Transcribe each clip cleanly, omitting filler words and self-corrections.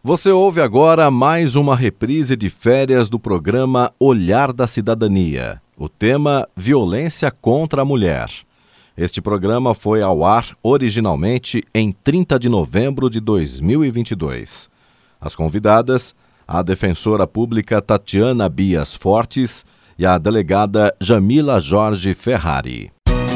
Você ouve agora mais uma reprise de férias do programa Olhar da Cidadania. O tema Violência contra a Mulher. Este programa foi ao ar originalmente em 30 de novembro de 2022. As convidadas, a defensora pública Tatiana Bias Fortes e a delegada Jamila Jorge Ferrari.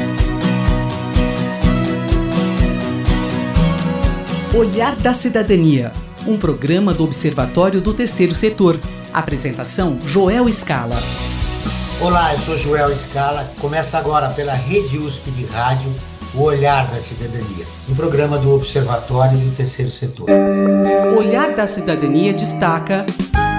Olhar da Cidadania, um programa do Observatório do Terceiro Setor. Apresentação, Joel Scala. Olá, eu sou Joel Scala. Começa agora pela Rede USP de Rádio, o Olhar da Cidadania, um programa do Observatório do Terceiro Setor. Olhar da Cidadania destaca...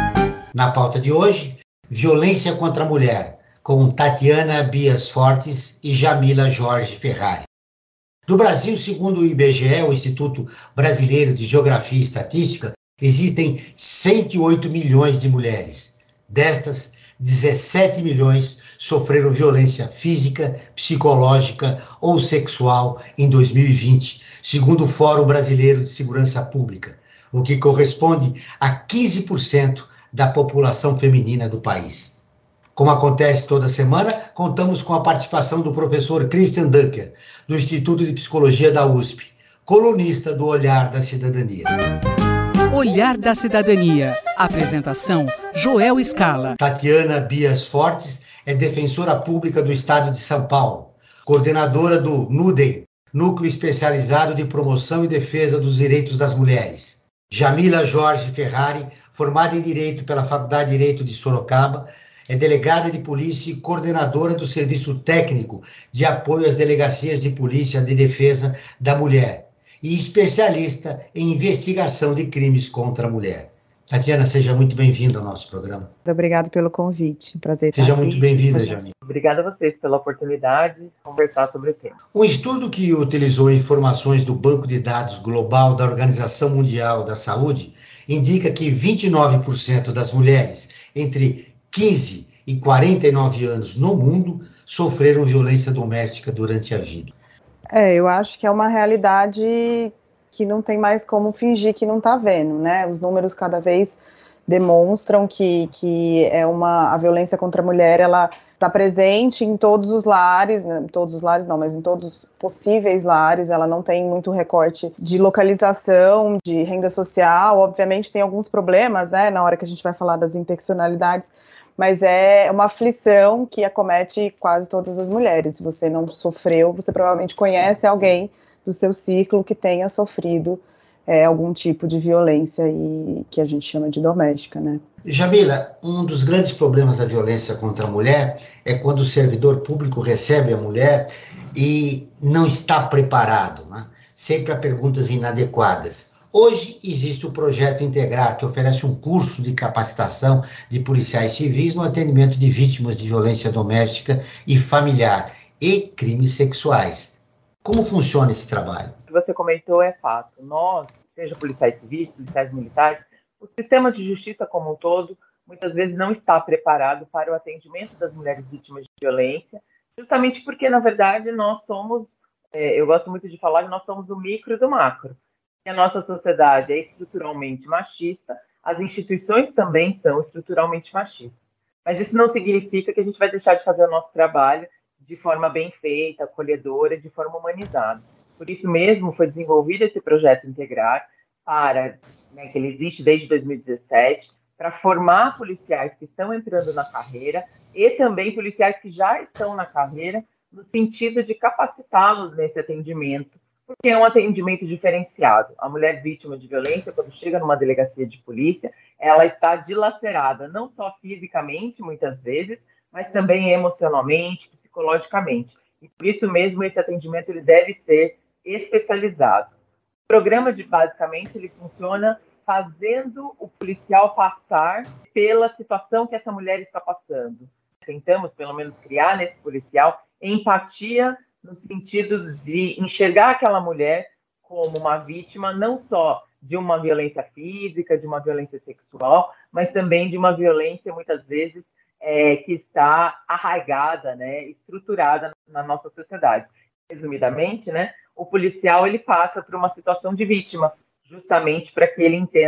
Na pauta de hoje, violência contra a mulher, com Tatiana Bias Fortes e Jamila Jorge Ferrari. No Brasil, segundo o IBGE, o Instituto Brasileiro de Geografia e Estatística, existem 108 milhões de mulheres. Destas, 17 milhões sofreram violência física, psicológica ou sexual em 2020, segundo o Fórum Brasileiro de Segurança Pública, o que corresponde a 15% da população feminina do país. Como acontece toda semana, contamos com a participação do professor Christian Dunker, do Instituto de Psicologia da USP, colunista do Olhar da Cidadania. Olhar da Cidadania. Apresentação, Joel Scala. Tatiana Bias Fortes é defensora pública do Estado de São Paulo, coordenadora do NUDEM, Núcleo Especializado de Promoção e Defesa dos Direitos das Mulheres. Jamila Jorge Ferrari, formada em Direito pela Faculdade de Direito de Sorocaba, é delegada de polícia e coordenadora do Serviço Técnico de Apoio às Delegacias de Polícia de Defesa da Mulher e especialista em investigação de crimes contra a mulher. Tatiana, seja muito bem-vinda ao nosso programa. Muito obrigada pelo convite. Prazer estar aqui. Seja muito bem-vinda, Jamila. Obrigada a vocês pela oportunidade de conversar sobre o tema. Um estudo que utilizou informações do Banco de Dados Global da Organização Mundial da Saúde indica que 29% das mulheres entre 15 e 49 anos no mundo sofreram violência doméstica durante a vida. Eu acho que é uma realidade que não tem mais como fingir que não está vendo, né? Os números cada vez demonstram que a violência contra a mulher, ela está presente em todos os lares, né? Todos os lares não, mas em todos os possíveis lares. Ela não tem muito recorte de localização, de renda social. Obviamente tem alguns problemas, né? Na hora que a gente vai falar das interseccionalidades, mas é uma aflição que acomete quase todas as mulheres. Se você não sofreu, você provavelmente conhece alguém do seu ciclo que tenha sofrido algum tipo de violência e que a gente chama de doméstica, né? Jamila, um dos grandes problemas da violência contra a mulher é quando o servidor público recebe a mulher e não está preparado, né? Sempre há perguntas inadequadas. Hoje existe o Projeto Integrar, que oferece um curso de capacitação de policiais civis no atendimento de vítimas de violência doméstica e familiar e crimes sexuais. Como funciona esse trabalho? O que você comentou é fato. Nós, seja policiais civis, policiais militares, o sistema de justiça como um todo, muitas vezes não está preparado para o atendimento das mulheres vítimas de violência, justamente porque, na verdade, nós somos, eu gosto muito de falar que nós somos do micro e do macro. A nossa sociedade é estruturalmente machista, as instituições também são estruturalmente machistas. Mas isso não significa que a gente vai deixar de fazer o nosso trabalho de forma bem feita, acolhedora, de forma humanizada. Por isso mesmo foi desenvolvido esse projeto Integrar, que ele existe desde 2017, para formar policiais que estão entrando na carreira e também policiais que já estão na carreira, no sentido de capacitá-los nesse atendimento, porque é um atendimento diferenciado. A mulher vítima de violência, quando chega numa delegacia de polícia, ela está dilacerada, não só fisicamente, muitas vezes, mas também emocionalmente, psicologicamente. E por isso mesmo, esse atendimento ele deve ser especializado. O programa, basicamente, ele funciona fazendo o policial passar pela situação que essa mulher está passando. Tentamos, pelo menos, criar nesse policial empatia no sentido de enxergar aquela mulher como uma vítima não só de uma violência física, de uma violência sexual, mas também de uma violência, muitas vezes, que está arraigada, né, estruturada na nossa sociedade. Resumidamente, né, o policial ele passa por uma situação de vítima, justamente para que ele entenda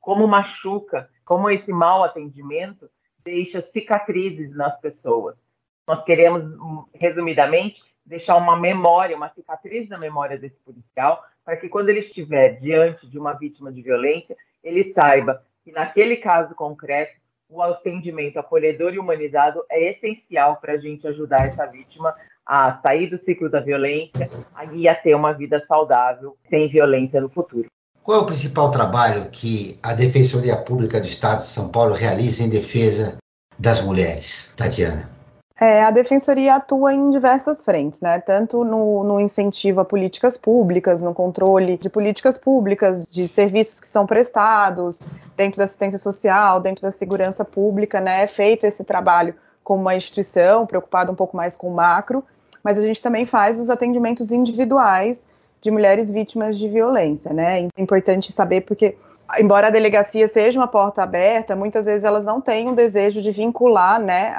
como machuca, como esse mau atendimento deixa cicatrizes nas pessoas. Nós queremos, resumidamente, deixar uma memória, uma cicatriz na memória desse policial, para que quando ele estiver diante de uma vítima de violência, ele saiba que naquele caso concreto, o atendimento acolhedor e humanizado é essencial para a gente ajudar essa vítima a sair do ciclo da violência e a ter uma vida saudável, sem violência no futuro. Qual é o principal trabalho que a Defensoria Pública do Estado de São Paulo realiza em defesa das mulheres, Tatiana? A Defensoria atua em diversas frentes, né? Tanto no incentivo a políticas públicas, no controle de políticas públicas, de serviços que são prestados, dentro da assistência social, dentro da segurança pública, né? É feito esse trabalho como uma instituição, preocupada um pouco mais com o macro, mas a gente também faz os atendimentos individuais de mulheres vítimas de violência, né? É importante saber porque, embora a delegacia seja uma porta aberta, muitas vezes elas não têm um desejo de vincular, né,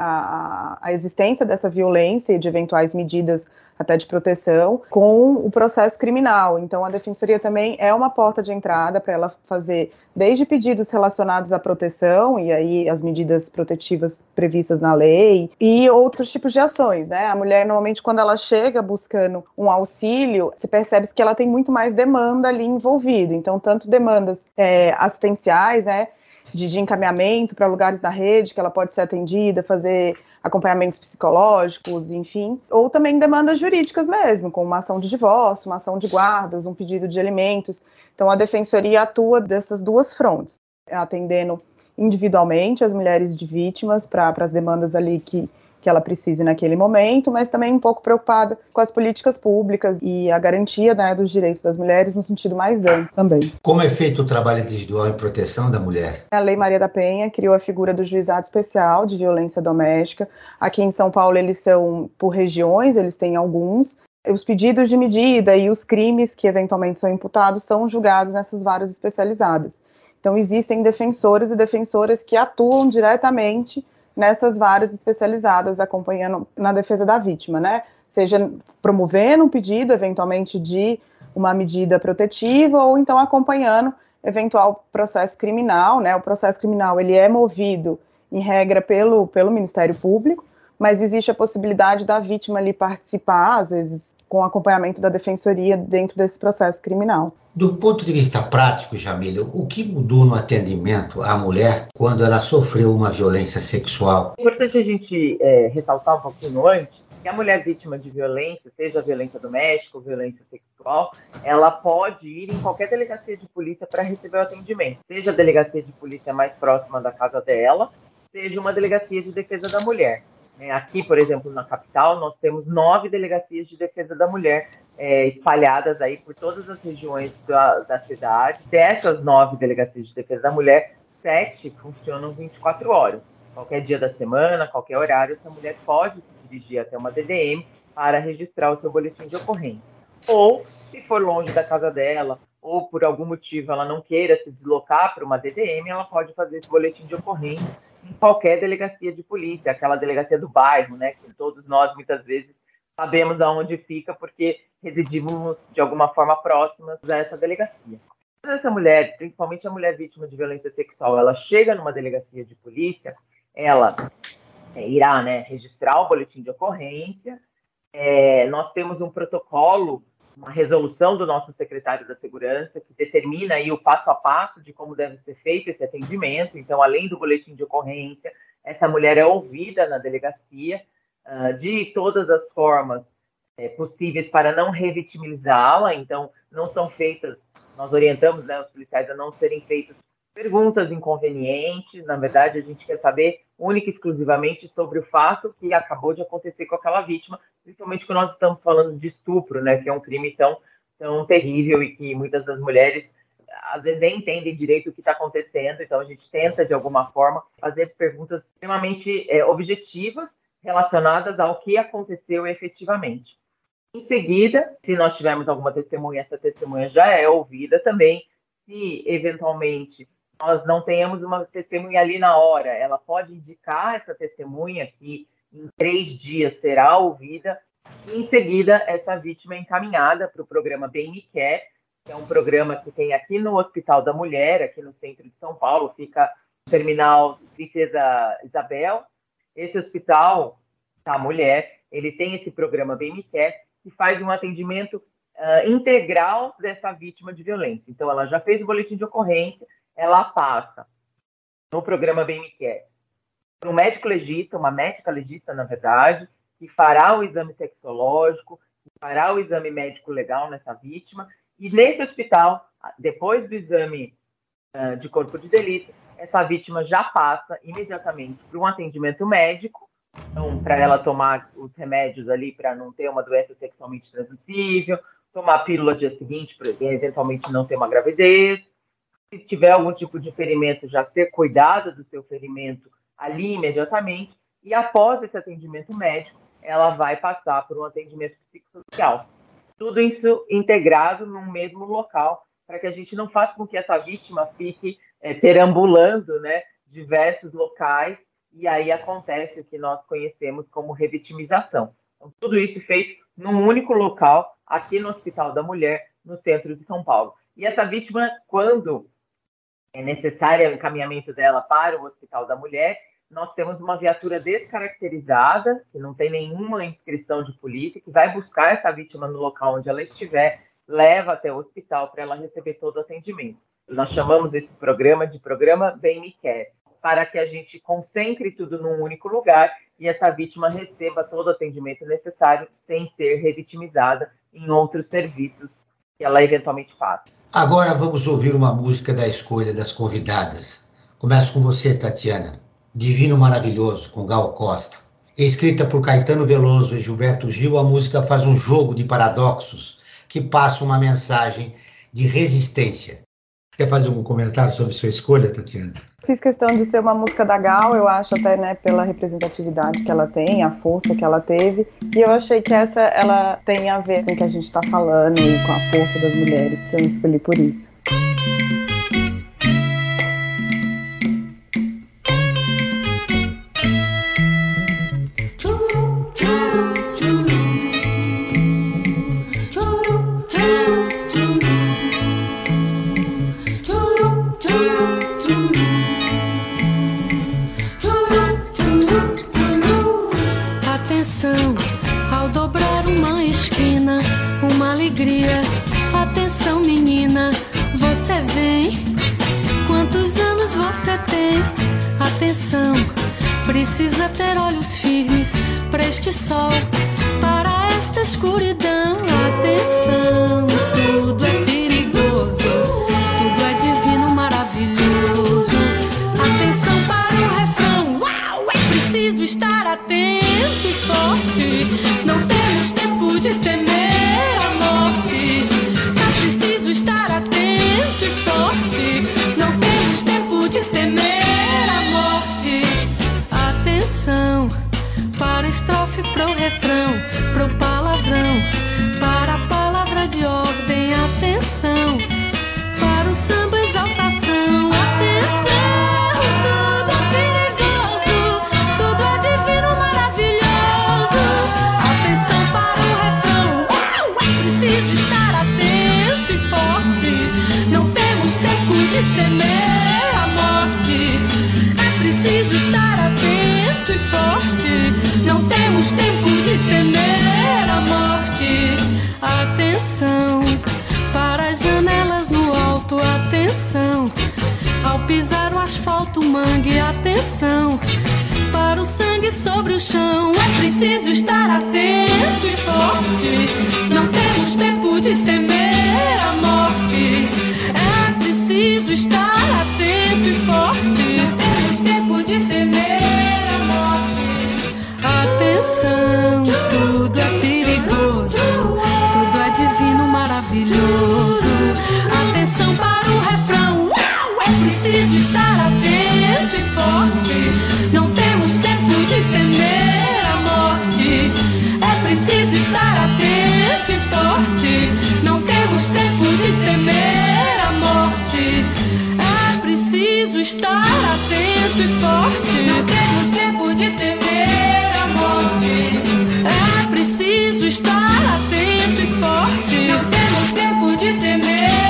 a existência dessa violência e de eventuais medidas até de proteção com o processo criminal. Então, a Defensoria também é uma porta de entrada para ela fazer desde pedidos relacionados à proteção, e aí as medidas protetivas previstas na lei, e outros tipos de ações, né? A mulher, normalmente, quando ela chega buscando um auxílio, você percebe que ela tem muito mais demanda ali envolvida. Então, tanto demandas assistenciais, né, de encaminhamento para lugares da rede que ela pode ser atendida, fazer acompanhamentos psicológicos, enfim, ou também demandas jurídicas mesmo, como uma ação de divórcio, uma ação de guardas, um pedido de alimentos. Então, a Defensoria atua dessas duas frontes, atendendo individualmente as mulheres de vítimas para as demandas ali que ela precise naquele momento, mas também um pouco preocupada com as políticas públicas e a garantia, né, dos direitos das mulheres no sentido mais amplo também. Como é feito o trabalho individual em proteção da mulher? A Lei Maria da Penha criou a figura do Juizado Especial de Violência Doméstica. Aqui em São Paulo eles são por regiões, eles têm alguns. Os pedidos de medida e os crimes que eventualmente são imputados são julgados nessas varas especializadas. Então existem defensores e defensoras que atuam diretamente nessas varas especializadas, acompanhando na defesa da vítima, né? Seja promovendo um pedido, eventualmente, de uma medida protetiva, ou então acompanhando eventual processo criminal, né? O processo criminal, ele é movido, em regra, pelo Ministério Público, mas existe a possibilidade da vítima ali participar, às vezes, com acompanhamento da defensoria dentro desse processo criminal. Do ponto de vista prático, Jamília, o que mudou no atendimento à mulher quando ela sofreu uma violência sexual? É importante a gente ressaltar um pouquinho antes que a mulher vítima de violência, seja violência doméstica ou violência sexual, ela pode ir em qualquer delegacia de polícia para receber o atendimento, seja a delegacia de polícia mais próxima da casa dela, seja uma delegacia de defesa da mulher. Aqui, por exemplo, na capital, nós temos 9 delegacias de defesa da mulher espalhadas aí por todas as regiões da cidade. Dessas 9 delegacias de defesa da mulher, 7 funcionam 24 horas. Qualquer dia da semana, qualquer horário, essa mulher pode se dirigir até uma DDM para registrar o seu boletim de ocorrência. Ou, se for longe da casa dela, ou por algum motivo ela não queira se deslocar para uma DDM, ela pode fazer esse boletim de ocorrência em qualquer delegacia de polícia, aquela delegacia do bairro, né, que todos nós muitas vezes sabemos aonde fica porque residimos de alguma forma próximas a essa delegacia. Quando essa mulher, principalmente a mulher vítima de violência sexual, ela chega numa delegacia de polícia, ela irá, né, registrar o boletim de ocorrência. Nós temos um protocolo, uma resolução do nosso secretário da Segurança que determina aí o passo a passo de como deve ser feito esse atendimento. Então, além do boletim de ocorrência, essa mulher é ouvida na delegacia de todas as formas possíveis para não revitimizá-la. Então, não são feitas, nós orientamos, né, os policiais a não serem feitas perguntas inconvenientes. Na verdade, a gente quer saber única e exclusivamente sobre o fato que acabou de acontecer com aquela vítima, principalmente quando nós estamos falando de estupro, né, que é um crime tão terrível e que muitas das mulheres às vezes nem entendem direito o que está acontecendo. Então a gente tenta, de alguma forma, fazer perguntas extremamente objetivas relacionadas ao que aconteceu efetivamente. Em seguida, se nós tivermos alguma testemunha, essa testemunha já é ouvida também. Se, eventualmente, nós não tenhamos uma testemunha ali na hora, ela pode indicar essa testemunha que em 3 dias será ouvida, e em seguida essa vítima é encaminhada para o programa Bem Me Quer, que é um programa que tem aqui no Hospital da Mulher, aqui no centro de São Paulo, fica no terminal Princesa Isabel. Esse hospital da mulher, ele tem esse programa Bem Me Quer, que faz um atendimento integral dessa vítima de violência. Então, ela já fez o boletim de ocorrência, ela passa no programa Bem Me Quer para um médico legista, uma médica legista, na verdade, que fará o exame sexológico, que fará o exame médico legal nessa vítima, e nesse hospital, depois do exame de corpo de delito, essa vítima já passa imediatamente para um atendimento médico, então, para ela tomar os remédios ali para não ter uma doença sexualmente transmissível, tomar a pílula dia seguinte para eventualmente não ter uma gravidez. Se tiver algum tipo de ferimento, já ser cuidado do seu ferimento ali imediatamente. E após esse atendimento médico, ela vai passar por um atendimento psicossocial. Tudo isso integrado num mesmo local, para que a gente não faça com que essa vítima fique perambulando, né, diversos locais, e aí acontece o que nós conhecemos como revitimização. Então, tudo isso feito num único local, aqui no Hospital da Mulher, no centro de São Paulo. E essa vítima, quando é necessário o encaminhamento dela para o Hospital da Mulher, nós temos uma viatura descaracterizada, que não tem nenhuma inscrição de polícia, que vai buscar essa vítima no local onde ela estiver, leva até o hospital para ela receber todo o atendimento. Nós chamamos esse programa de Programa Bem Me Quer, para que a gente concentre tudo num único lugar e essa vítima receba todo o atendimento necessário sem ser revitimizada em outros serviços que ela eventualmente faça. Agora vamos ouvir uma música da escolha das convidadas. Começo com você, Tatiana. Divino Maravilhoso, com Gal Costa. Escrita por Caetano Veloso e Gilberto Gil, a música faz um jogo de paradoxos que passa uma mensagem de resistência. Quer fazer algum comentário sobre sua escolha, Tatiana? Fiz questão de ser uma música da Gal, eu acho até, né, pela representatividade que ela tem, a força que ela teve, e eu achei que essa, ela tem a ver com o que a gente está falando e com a força das mulheres, então eu escolhi por isso. Ao dobrar uma esquina, uma alegria. Atenção, menina, você vem. Quantos anos você tem? Atenção, precisa ter olhos firmes para este sol, para esta escuridão. Atenção, tudo é perigoso, tudo é divino, maravilhoso. Atenção para o refrão, uau, é preciso estar atento e forte. Não temos tempo de temer a morte. É preciso estar atento e forte. Não temos tempo de temer a morte. Atenção para a estrofe, pro refrão, pro palavrão, para a palavra de ordem. Atenção para o samba, exaltação. Atenção. De temer a morte, é preciso estar atento e forte. Não temos tempo de temer a morte. Atenção para as janelas no alto. Atenção ao pisar o asfalto, mangue. Atenção para o sangue sobre o chão. É preciso estar atento e forte. Não temos tempo de temer a morte. É preciso estar atento e forte. Não temos tempo de temer a morte. Atenção, tudo é perigoso, tudo é divino, maravilhoso. Atenção para o refrão, uau, é preciso estar atento e forte. Não temos tempo de temer a morte. É preciso estar atento e forte. Não temos tempo de temer a morte. É preciso estar atento e forte. Não temos tempo de temer a morte. É preciso estar atento e forte. Não temos tempo de temer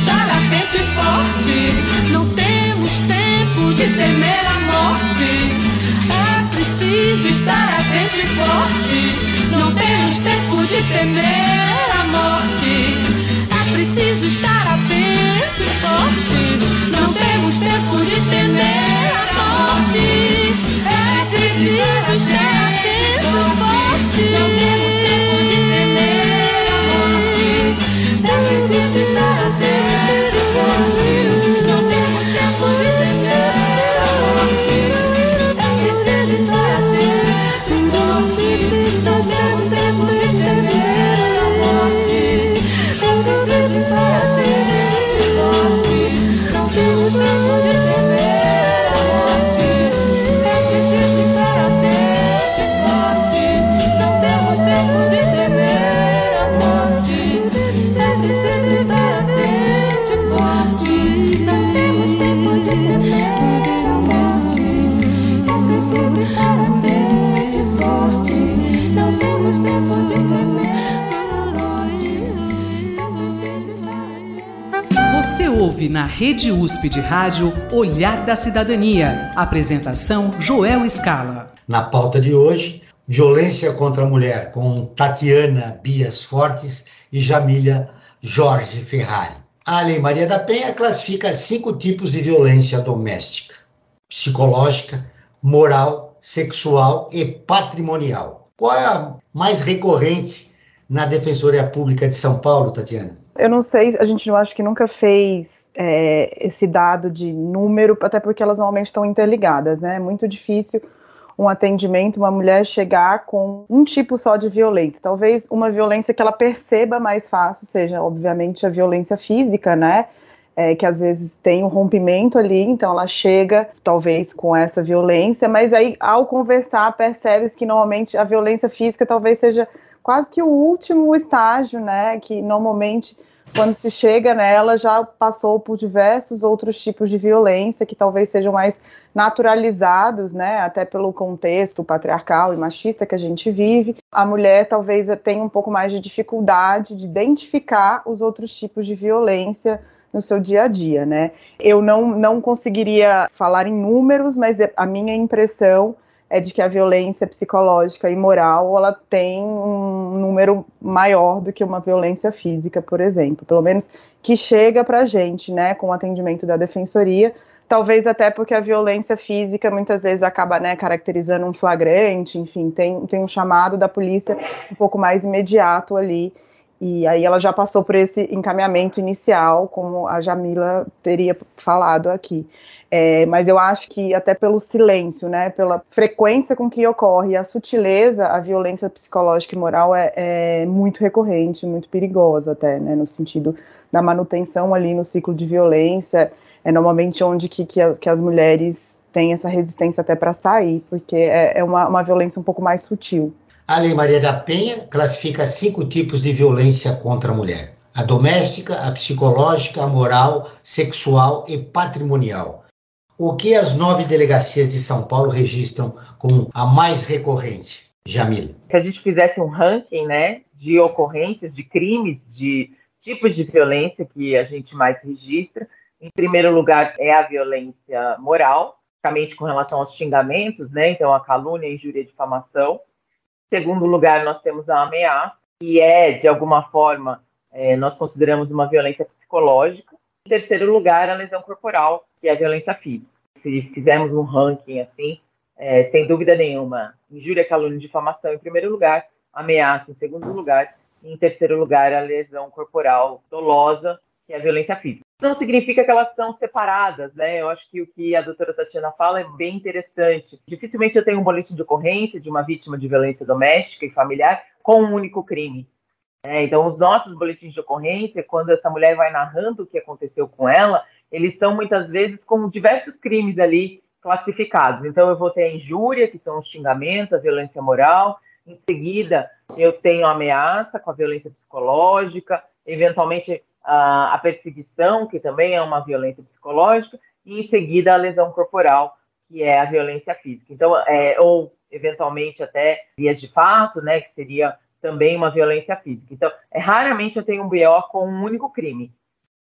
estar atento e forte. Não temos tempo de temer a morte. É preciso estar atento e forte. Não temos tempo de temer a morte. É preciso estar atento e forte. Não temos tempo de temer a morte. É preciso estar atento e forte. Não temos tempo de temer a morte. É preciso estar atento e forte. Não temos tempo de temer a morte. É preciso estar atento e forte. Não temos tempo de temer a morte. É preciso estar atento e forte. Não temos tempo de temer a morte. É preciso estar atento e forte. Não temos tempo de temer a morte. É preciso estar atento e forte. Não temos tempo de temer a morte. É preciso estar atento e forte. Não temos tempo de temer a morte. É preciso estar atento. Você ouve na Rede USP de Rádio Olhar da Cidadania. Apresentação Joel Scala. Na pauta de hoje, violência contra a mulher, com Tatiana Bias Fortes e Jamília Jorge Ferrari. A Lei Maria da Penha classifica 5 tipos de violência doméstica: psicológica, moral, sexual e patrimonial. Qual é a mais recorrente na Defensoria Pública de São Paulo, Tatiana? Eu não sei, a gente não acho que nunca fez esse dado de número, até porque elas normalmente estão interligadas, né? É muito difícil um atendimento, uma mulher chegar com um tipo só de violência. Talvez uma violência que ela perceba mais fácil seja, obviamente, a violência física, né? Que às vezes tem um rompimento ali, então ela chega, talvez, com essa violência, mas aí, ao conversar, percebe que normalmente a violência física talvez seja quase que o último estágio, né? Que normalmente, quando se chega nela, já passou por diversos outros tipos de violência que talvez sejam mais naturalizados, né, até pelo contexto patriarcal e machista que a gente vive. A mulher talvez tenha um pouco mais de dificuldade de identificar os outros tipos de violência no seu dia a dia, né. Eu não conseguiria falar em números, mas a minha impressão é de que a violência psicológica e moral, ela tem um número maior do que uma violência física, por exemplo, pelo menos que chega para a gente, né, com o atendimento da defensoria. Talvez até porque a violência física muitas vezes acaba, né, caracterizando um flagrante, enfim, tem um chamado da polícia um pouco mais imediato ali, e aí ela já passou por esse encaminhamento inicial, como a Jamila teria falado aqui. Mas eu acho que até pelo silêncio, né, pela frequência com que ocorre, a sutileza, a violência psicológica e moral é muito recorrente, muito perigosa até, né, no sentido da manutenção ali no ciclo de violência. É normalmente onde que as mulheres têm essa resistência até para sair, porque é uma violência um pouco mais sutil. A Lei Maria da Penha classifica 5 tipos de violência contra a mulher: a doméstica, a psicológica, a moral, sexual e patrimonial. O que as 9 delegacias de São Paulo registram como a mais recorrente, Jamila? Se a gente fizesse um ranking, né, de ocorrências, de crimes, de tipos de violência que a gente mais registra, em primeiro lugar é a violência moral, basicamente com relação aos xingamentos, né, então a calúnia, a injúria e a difamação. Em segundo lugar, nós temos a ameaça, que de alguma forma, nós consideramos uma violência psicológica. Em terceiro lugar, a lesão corporal, que é a violência física. Se fizermos um ranking assim, sem dúvida nenhuma, injúria, calúnia e difamação em primeiro lugar, ameaça em segundo lugar, e em terceiro lugar, a lesão corporal dolosa, que é a violência física. Isso não significa que elas são separadas, né? Eu acho que o que a doutora Tatiana fala é bem interessante. Dificilmente eu tenho um boletim de ocorrência de uma vítima de violência doméstica e familiar com um único crime. Então, os nossos boletins de ocorrência, quando essa mulher vai narrando o que aconteceu com ela, eles são muitas vezes com diversos crimes ali classificados. Então, eu vou ter a injúria, que são os xingamentos, a violência moral. Em seguida, eu tenho a ameaça com a violência psicológica, eventualmente a perseguição, que também é uma violência psicológica, e em seguida a lesão corporal, que é a violência física. Então, ou eventualmente até vias de fato, né, que seria também uma violência física. Então, raramente eu tenho um BO com um único crime.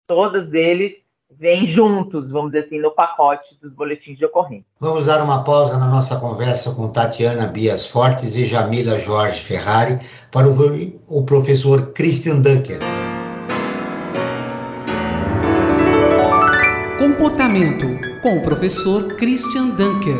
todos eles vêm juntos, vamos dizer assim, no pacote dos boletins de ocorrência. Vamos dar uma pausa na nossa conversa com Tatiana Bias Fortes e Jamila Jorge Ferrari para o professor Christian Dunker. Comportamento, com o professor Christian Dunker.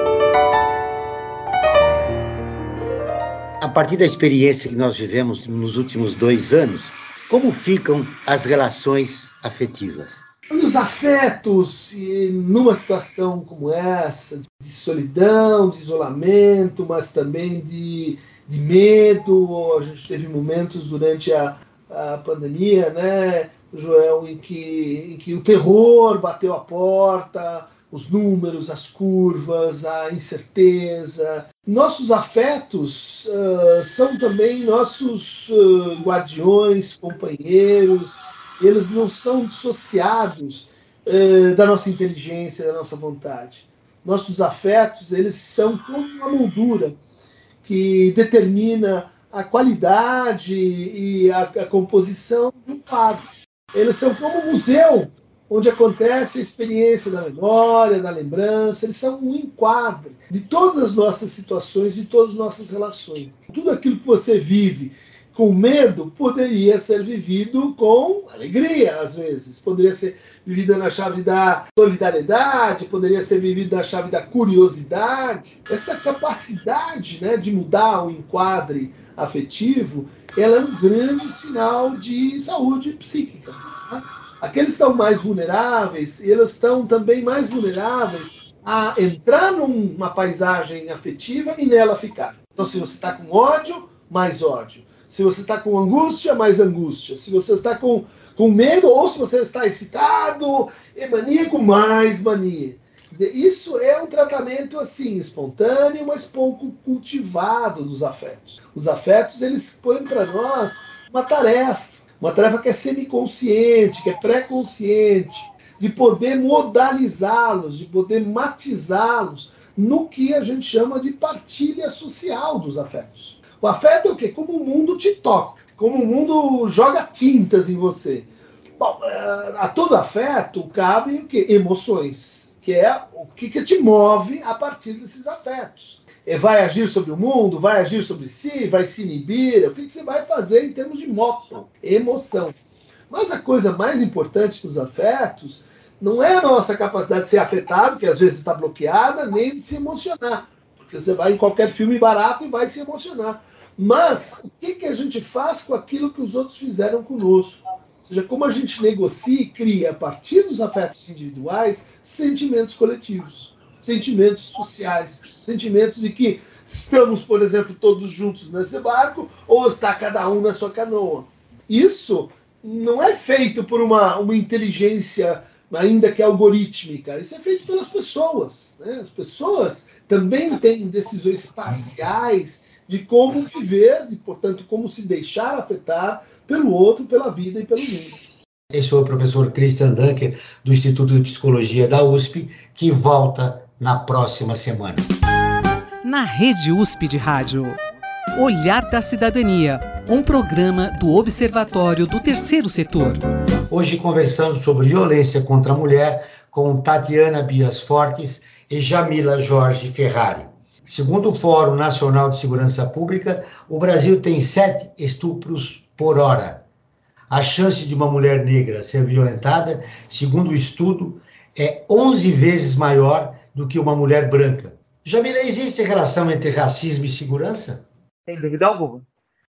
A partir da experiência que nós vivemos nos últimos 2 anos, como ficam as relações afetivas? Os afetos, numa situação como essa, de solidão, de isolamento, mas também de medo. A gente teve momentos durante a pandemia, né, Joel, em que o terror bateu a porta, os números, as curvas, a incerteza. Nossos afetos são também nossos guardiões, companheiros. Eles não são dissociados da nossa inteligência, da nossa vontade. Nossos afetos, eles são como uma moldura que determina a qualidade e a composição de um quadro. Eles são como um museu, onde acontece a experiência da memória, da lembrança. Eles são um enquadre de todas as nossas situações, de todas as nossas relações. Tudo aquilo que você vive com medo poderia ser vivido com alegria, às vezes. Poderia ser vivido na chave da solidariedade, poderia ser vivido na chave da curiosidade. Essa capacidade, né, de mudar o enquadre afetivo, ela é um grande sinal de saúde psíquica. Né? Aqueles que estão mais vulneráveis, eles estão também mais vulneráveis a entrar numa paisagem afetiva e nela ficar. Então, se você está com ódio, mais ódio. Se você está com angústia, mais angústia. Se você está com medo, ou se você está excitado e maníaco, mais mania. Quer dizer, isso é um tratamento assim, espontâneo, mas pouco cultivado dos afetos. Os afetos, eles põem para nós uma tarefa que é semiconsciente, que é pré-consciente, de poder modalizá-los, de poder matizá-los no que a gente chama de partilha social dos afetos. O afeto é o quê? Como o mundo te toca, como o mundo joga tintas em você. Bom, a todo afeto cabe o quê? Emoções, que é o que te move a partir desses afetos. Vai agir sobre o mundo, vai agir sobre si, vai se inibir, o que você vai fazer em termos de moto, emoção. Mas a coisa mais importante dos afetos não é a nossa capacidade de ser afetado, que às vezes está bloqueada, nem de se emocionar. Porque você vai em qualquer filme barato e vai se emocionar. Mas o que a gente faz com aquilo que os outros fizeram conosco? Ou seja, como a gente negocia e cria, a partir dos afetos individuais, sentimentos coletivos, sentimentos sociais, sentimentos de que estamos, por exemplo, todos juntos nesse barco, ou está cada um na sua canoa. Isso não é feito por uma inteligência ainda que algorítmica, isso é feito pelas pessoas. Né? As pessoas também têm decisões parciais de como viver, de, portanto, como se deixar afetar pelo outro, pela vida e pelo mundo. Esse foi o professor Christian Dunker, do Instituto de Psicologia da USP, que volta na próxima semana. Na Rede USP de Rádio, Olhar da Cidadania, um programa do Observatório do Terceiro Setor. Hoje conversando sobre violência contra a mulher com Tatiana Bias Fortes e Jamila Jorge Ferrari. Segundo o Fórum Nacional de Segurança Pública, o Brasil tem 7 estupros por hora. A chance de uma mulher negra ser violentada, segundo o estudo, é 11 vezes maior do que uma mulher branca. Jamila, existe relação entre racismo e segurança? Sem dúvida alguma.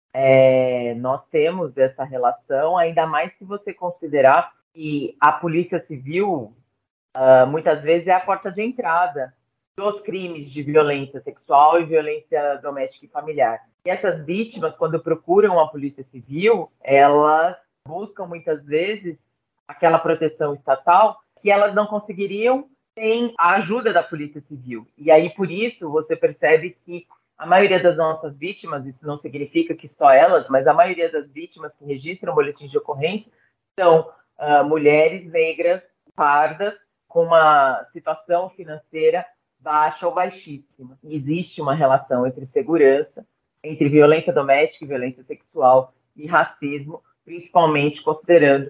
Nós temos essa relação, ainda mais se você considerar que a Polícia Civil, muitas vezes, é a porta de entrada dos crimes de violência sexual e violência doméstica e familiar. E essas vítimas, quando procuram a Polícia Civil, elas buscam, muitas vezes, aquela proteção estatal que elas não conseguiriam sem a ajuda da Polícia Civil. E aí, por isso, você percebe que a maioria das nossas vítimas, isso não significa que só elas, mas a maioria das vítimas que registram boletins de ocorrência são mulheres negras, pardas, com uma situação financeira baixa ou baixíssima. E existe uma relação entre segurança, entre violência doméstica e violência sexual e racismo, principalmente considerando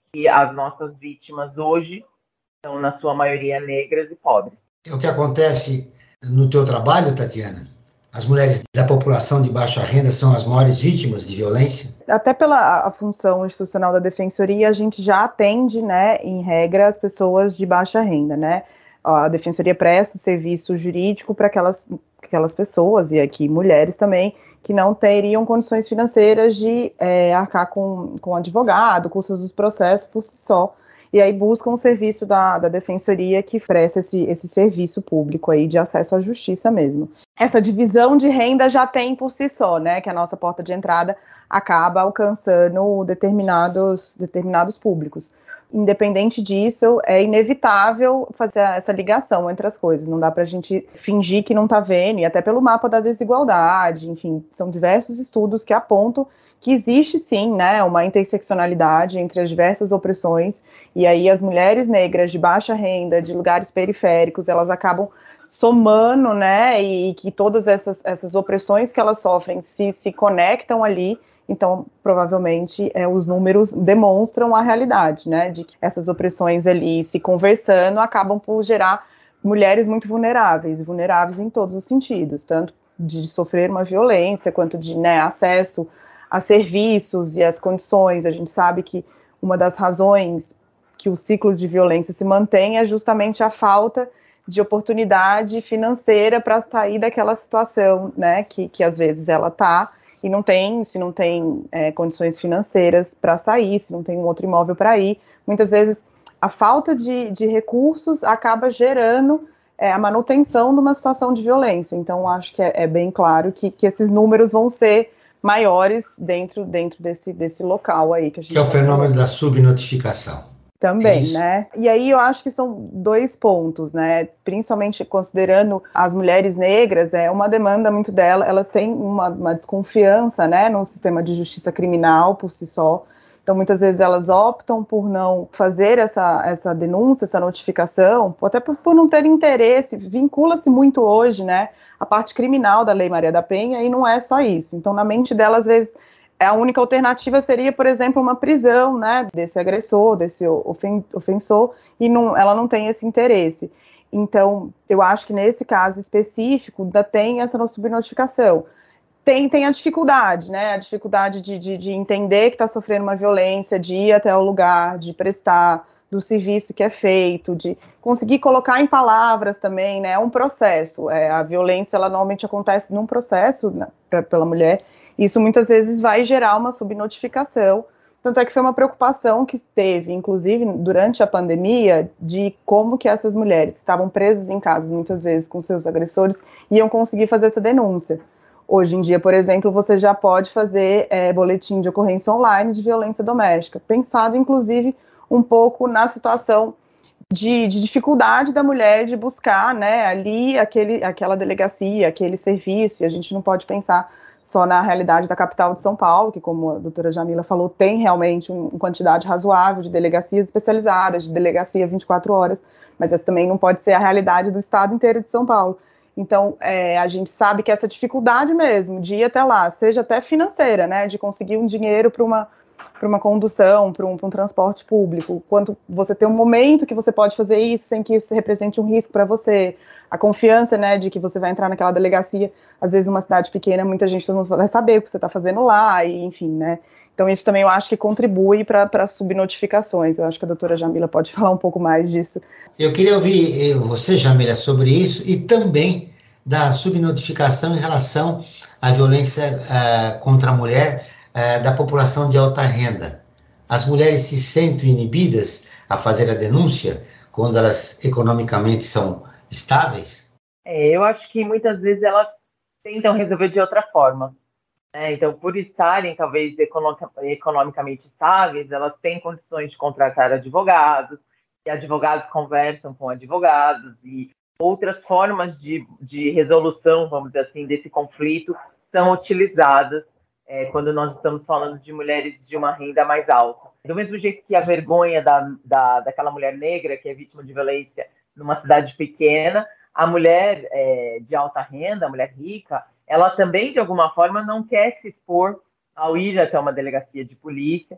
que as nossas vítimas hoje são, na sua maioria, negras e pobres. É o que acontece no teu trabalho, Tatiana? As mulheres da população de baixa renda são as maiores vítimas de violência? Até pela a função institucional da defensoria, a gente já atende, né, em regra, as pessoas de baixa renda, né? A defensoria presta o serviço jurídico para aquelas pessoas, e aqui mulheres também, que não teriam condições financeiras de arcar com advogado, custos dos processos por si só. E aí buscam o serviço da defensoria que presta esse serviço público aí de acesso à justiça mesmo. Essa divisão de renda já tem por si só, né, que a nossa porta de entrada acaba alcançando determinados públicos. Independente disso, é inevitável fazer essa ligação entre as coisas, não dá para a gente fingir que não está vendo, e até pelo mapa da desigualdade, enfim, são diversos estudos que apontam que existe sim, né, uma interseccionalidade entre as diversas opressões, e aí as mulheres negras de baixa renda, de lugares periféricos, elas acabam somando, né, e que todas essas opressões que elas sofrem se conectam ali. Então, provavelmente, os números demonstram a realidade, né, de que essas opressões ali se conversando acabam por gerar mulheres muito vulneráveis em todos os sentidos, tanto de sofrer uma violência, quanto de, né, acesso a serviços e as condições. A gente sabe que uma das razões que o ciclo de violência se mantém é justamente a falta de oportunidade financeira para sair daquela situação, né, que às vezes ela está, e não tem, se não tem condições financeiras para sair, se não tem um outro imóvel para ir, muitas vezes a falta de recursos acaba gerando a manutenção de uma situação de violência. Então, acho que é bem claro que esses números vão ser maiores dentro desse local aí. Que é o fenômeno da subnotificação. Também, né? E aí eu acho que são dois pontos, né? Principalmente considerando as mulheres negras, é uma demanda muito dela, elas têm uma desconfiança, né, no sistema de justiça criminal por si só. Então, muitas vezes elas optam por não fazer essa denúncia, essa notificação, até por não ter interesse, vincula-se muito hoje, né, a parte criminal da Lei Maria da Penha, e não é só isso. Então, na mente dela, às vezes, a única alternativa seria, por exemplo, uma prisão, né, desse agressor, desse ofensor, e ela não tem esse interesse. Então, eu acho que nesse caso específico, ainda tem essa subnotificação. Tem a dificuldade, né, a dificuldade de entender que está sofrendo uma violência, de ir até o lugar, de prestar, do serviço que é feito, de conseguir colocar em palavras também, né, é um processo. A violência, ela normalmente acontece num processo, né, pela mulher. Isso muitas vezes vai gerar uma subnotificação, tanto é que foi uma preocupação que teve, inclusive, durante a pandemia, de como que essas mulheres que estavam presas em casa, muitas vezes, com seus agressores, iam conseguir fazer essa denúncia. Hoje em dia, por exemplo, você já pode fazer boletim de ocorrência online de violência doméstica, pensado, inclusive, um pouco na situação de dificuldade da mulher de buscar, né, ali aquela delegacia, aquele serviço, e a gente não pode pensar só na realidade da capital de São Paulo, que, como a doutora Jamila falou, tem realmente uma quantidade razoável de delegacias especializadas, de delegacia 24 horas, mas essa também não pode ser a realidade do estado inteiro de São Paulo. Então, a gente sabe que essa dificuldade mesmo de ir até lá, seja até financeira, né, de conseguir um dinheiro para uma condução, para um transporte público, quanto você tem um momento que você pode fazer isso sem que isso represente um risco para você, a confiança, né, de que você vai entrar naquela delegacia, às vezes uma cidade pequena, muita gente não vai saber o que você está fazendo lá, e enfim, né, então isso também eu acho que contribui para subnotificações. Eu acho que a doutora Jamila pode falar um pouco mais disso. Eu queria ouvir você, Jamila, sobre isso, e também da subnotificação em relação à violência contra a mulher da população de alta renda. As mulheres se sentem inibidas a fazer a denúncia quando elas economicamente são estáveis? Eu acho que muitas vezes elas tentam resolver de outra forma. Então, por estarem talvez economicamente estáveis, elas têm condições de contratar advogados, e advogados conversam com advogados, e outras formas de resolução, vamos dizer assim, desse conflito são utilizadas quando nós estamos falando de mulheres de uma renda mais alta. Do mesmo jeito que a vergonha daquela mulher negra que é vítima de violência numa cidade pequena, a mulher de alta renda, a mulher rica, ela também, de alguma forma, não quer se expor ao ir até uma delegacia de polícia,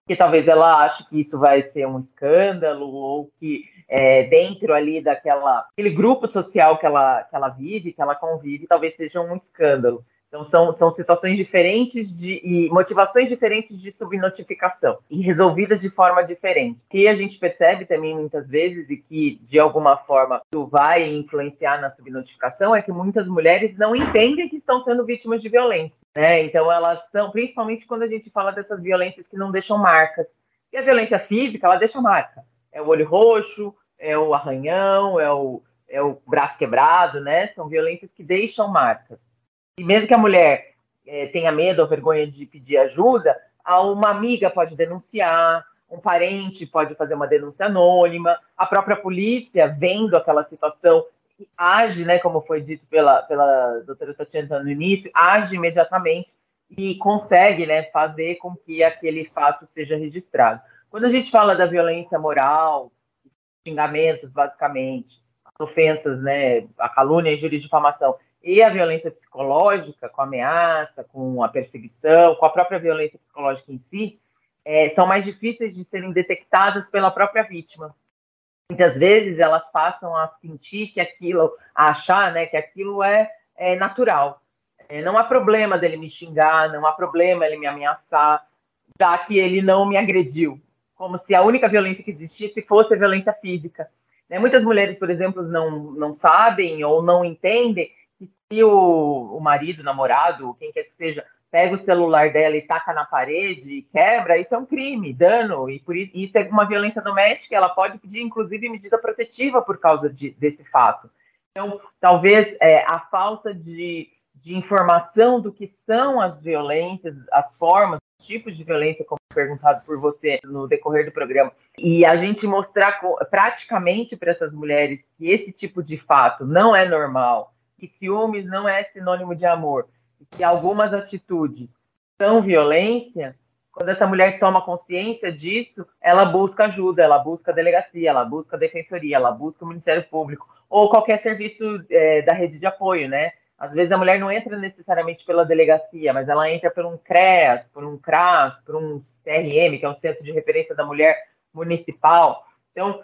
que talvez ela ache que isso vai ser um escândalo, ou que dentro ali aquele grupo social que ela vive, que ela convive, talvez seja um escândalo. Então, são situações diferentes e motivações diferentes de subnotificação, e resolvidas de forma diferente. O que a gente percebe também muitas vezes, e que de alguma forma vai influenciar na subnotificação, é que muitas mulheres não entendem que estão sendo vítimas de violência, né? Então, elas são, principalmente quando a gente fala dessas violências que não deixam marcas. E a violência física, ela deixa marca. É o olho roxo, é o arranhão, é o braço quebrado, né? São violências que deixam marcas. E mesmo que a mulher tenha medo ou vergonha de pedir ajuda, uma amiga pode denunciar, um parente pode fazer uma denúncia anônima, a própria polícia, vendo aquela situação, age, né, como foi dito pela doutora Tatiana no início, age imediatamente e consegue, né, fazer com que aquele fato seja registrado. Quando a gente fala da violência moral, xingamentos, basicamente, as ofensas, né, a calúnia, a injúria e difamação, e a violência psicológica, com a ameaça, com a perseguição, com a própria violência psicológica em si, são mais difíceis de serem detectadas pela própria vítima. Muitas vezes elas passam a sentir que aquilo, a achar, né, que aquilo é natural. Não há problema dele me xingar, não há problema ele me ameaçar, já que ele não me agrediu. Como se a única violência que existisse fosse a violência física. Muitas mulheres, por exemplo, não sabem ou não entendem que se o marido, o namorado, quem quer que seja, pega o celular dela e taca na parede e quebra, isso é um crime, dano, e por isso é uma violência doméstica, ela pode pedir, inclusive, medida protetiva por causa desse fato. Então, talvez a falta de informação do que são as violências, as formas, os tipos de violência, como perguntado por você no decorrer do programa, e a gente mostrar praticamente para essas mulheres que esse tipo de fato não é normal, que ciúmes não é sinônimo de amor, que algumas atitudes são violência. Quando essa mulher toma consciência disso, ela busca ajuda, ela busca a delegacia, ela busca a defensoria, ela busca o Ministério Público, ou qualquer serviço da rede de apoio, né? Às vezes a mulher não entra necessariamente pela delegacia, mas ela entra por um CREAS, por um CRAS, por um CRM, que é um Centro de Referência da Mulher Municipal. Então,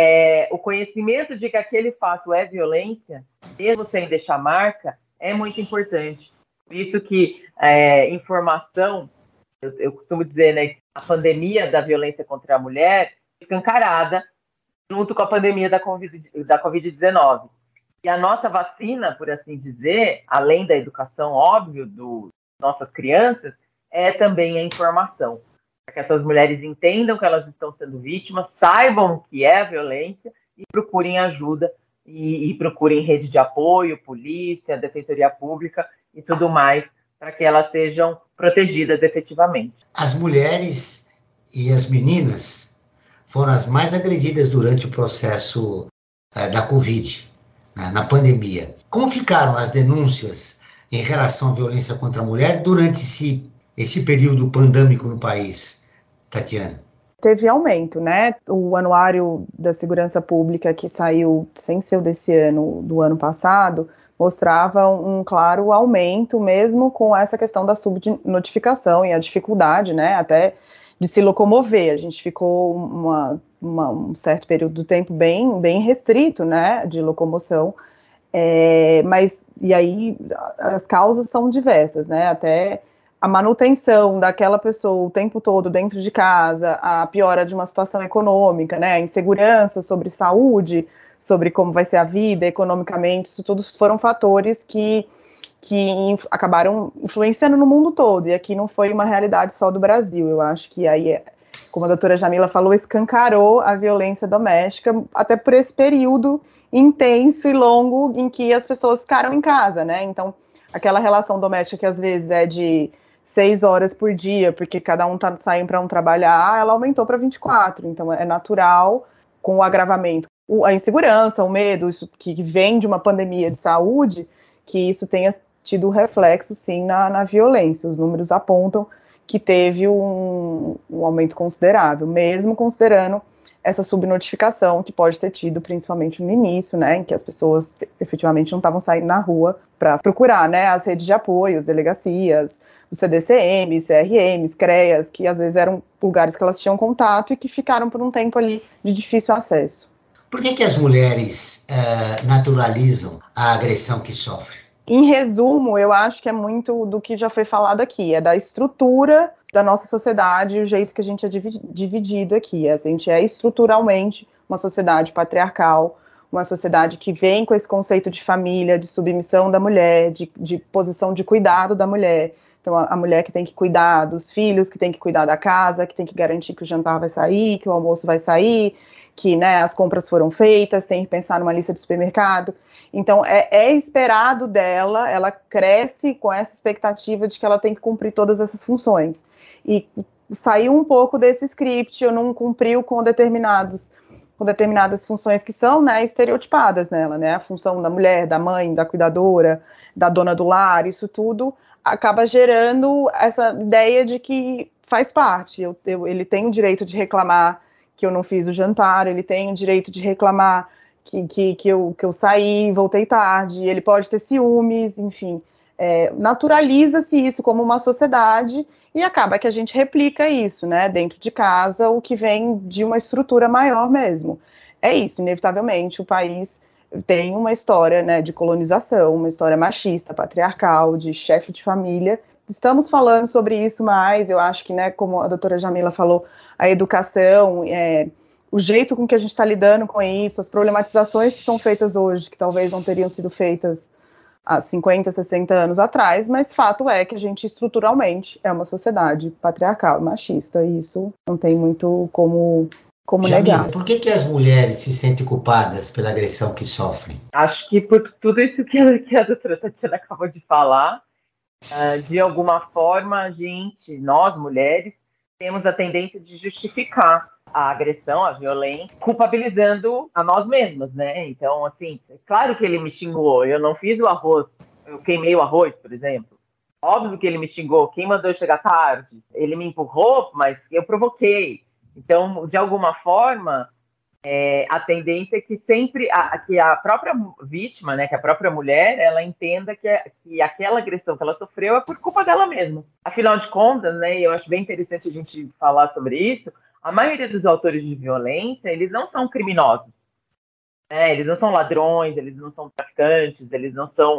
o conhecimento de que aquele fato é violência, mesmo sem deixar marca, é muito importante. Por isso que informação, eu costumo dizer, né, a pandemia da violência contra a mulher escancarada junto com a pandemia da Covid-19. E a nossa vacina, por assim dizer, além da educação, óbvio, das nossas crianças, é também a informação. Para que essas mulheres entendam que elas estão sendo vítimas, saibam o que é a violência e procurem ajuda, e procurem rede de apoio, polícia, defensoria pública e tudo mais, para que elas sejam protegidas efetivamente. As mulheres e as meninas foram as mais agredidas durante o processo da Covid, na pandemia. Como ficaram as denúncias em relação à violência contra a mulher durante esse período pandêmico no país, Tatiana? Teve aumento, né? O Anuário da Segurança Pública, que saiu sem ser o desse ano, do ano passado, mostrava um claro aumento, mesmo com essa questão da subnotificação e a dificuldade, né, até de se locomover. A gente ficou um certo período do tempo bem restrito, né, de locomoção, mas, e aí, as causas são diversas, né, até a manutenção daquela pessoa o tempo todo dentro de casa, a piora de uma situação econômica, né, a insegurança sobre saúde, sobre como vai ser a vida economicamente, isso tudo foram fatores que acabaram influenciando no mundo todo, e aqui não foi uma realidade só do Brasil. Eu acho que aí, como a doutora Jamila falou, escancarou a violência doméstica, até por esse período intenso e longo em que as pessoas ficaram em casa, né, então aquela relação doméstica que às vezes é de 6 horas por dia, porque cada um tá saindo para trabalhar, ela aumentou para 24, então é natural, com o agravamento, a insegurança, o medo, isso que vem de uma pandemia de saúde, que isso tenha tido reflexo, sim, na violência. Os números apontam que teve um aumento considerável, mesmo considerando essa subnotificação que pode ter tido, principalmente no início, né, em que as pessoas efetivamente não estavam saindo na rua para procurar, né, as redes de apoio, as delegacias, os CDCMs, CRMs, CREAs, que às vezes eram lugares que elas tinham contato e que ficaram por um tempo ali de difícil acesso. Por que as mulheres naturalizam a agressão que sofrem? Em resumo, eu acho que é muito do que já foi falado aqui, é da estrutura da nossa sociedade, o jeito que a gente é dividido aqui. A gente é estruturalmente uma sociedade patriarcal, uma sociedade que vem com esse conceito de família, de submissão da mulher, de posição de cuidado da mulher. Então, a mulher que tem que cuidar dos filhos, que tem que cuidar da casa, que tem que garantir que o jantar vai sair, que o almoço vai sair, que, né, as compras foram feitas, tem que pensar numa lista de supermercado. Então, é esperado dela, ela cresce com essa expectativa de que ela tem que cumprir todas essas funções. E saiu um pouco desse script, ou não cumpriu com determinadas funções que são, né, estereotipadas nela, né? A função da mulher, da mãe, da cuidadora, da dona do lar, isso tudo acaba gerando essa ideia de que faz parte. Ele tem o direito de reclamar que eu não fiz o jantar, ele tem o direito de reclamar que eu saí, voltei tarde, ele pode ter ciúmes, enfim. Naturaliza-se isso como uma sociedade e acaba que a gente replica isso, né, dentro de casa, o que vem de uma estrutura maior mesmo. É isso, inevitavelmente, o país tem uma história, né, de colonização, uma história machista, patriarcal, de chefe de família. Estamos falando sobre isso mais, eu acho que, né, como a doutora Jamila falou, a educação, o jeito com que a gente está lidando com isso, as problematizações que são feitas hoje, que talvez não teriam sido feitas há 50, 60 anos atrás, mas fato é que a gente estruturalmente é uma sociedade patriarcal, machista, e isso não tem muito como Jamila, negar. por que as mulheres se sentem culpadas pela agressão que sofrem? Acho que por tudo isso que a doutora Tatiana acabou de falar, de alguma forma, nós mulheres, temos a tendência de justificar a agressão, a violência, culpabilizando a nós mesmas, né? Então, assim, é claro que ele me xingou, eu não fiz o arroz, eu queimei o arroz, por exemplo. Óbvio que ele me xingou, quem mandou eu chegar tarde? Ele me empurrou, mas eu provoquei. Então, de alguma forma, a tendência é que sempre que a própria vítima, né, que a própria mulher, ela entenda que aquela agressão que ela sofreu é por culpa dela mesma. Afinal de contas, né, eu acho bem interessante a gente falar sobre isso, a maioria dos autores de violência, eles não são criminosos. Né? Eles não são ladrões, eles não são traficantes, eles não são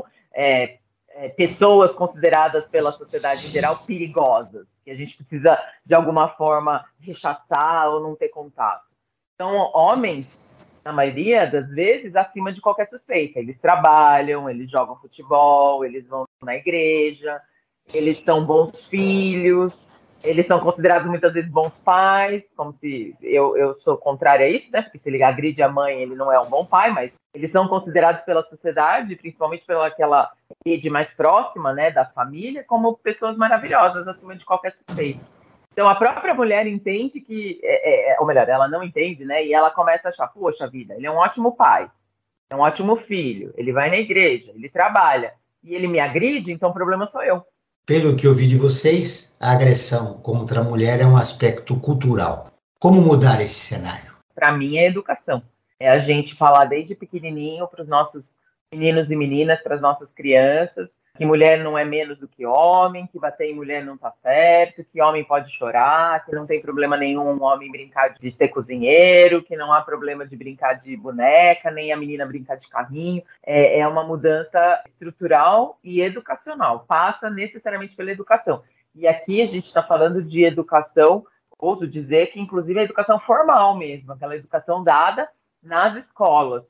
pessoas consideradas pela sociedade em geral perigosas, que a gente precisa, de alguma forma, rechaçar ou não ter contato. São homens, na maioria das vezes, acima de qualquer suspeita. Eles trabalham, eles jogam futebol, eles vão na igreja, eles são bons filhos, eles são considerados muitas vezes bons pais, como se eu sou contrária a isso, né? Porque se ele agride a mãe, ele não é um bom pai, mas eles são considerados pela sociedade, principalmente pelaquela rede mais próxima, né, da família, como pessoas maravilhosas, acima de qualquer suspeita. Então, a própria mulher entende que, ou melhor, ela não entende, né? E ela começa a achar, poxa vida, ele é um ótimo pai, é um ótimo filho, ele vai na igreja, ele trabalha, e ele me agride, então o problema sou eu. Pelo que eu vi de vocês, a agressão contra a mulher é um aspecto cultural. Como mudar esse cenário? Para mim, é educação. É a gente falar desde pequenininho para os nossos meninos e meninas, para as nossas crianças, que mulher não é menos do que homem, que bater em mulher não tá certo, que homem pode chorar, que não tem problema nenhum um homem brincar de ser cozinheiro, que não há problema de brincar de boneca, nem a menina brincar de carrinho. É uma mudança estrutural e educacional, passa necessariamente pela educação. E aqui a gente está falando de educação, ouso dizer que inclusive a educação formal mesmo, aquela educação dada nas escolas.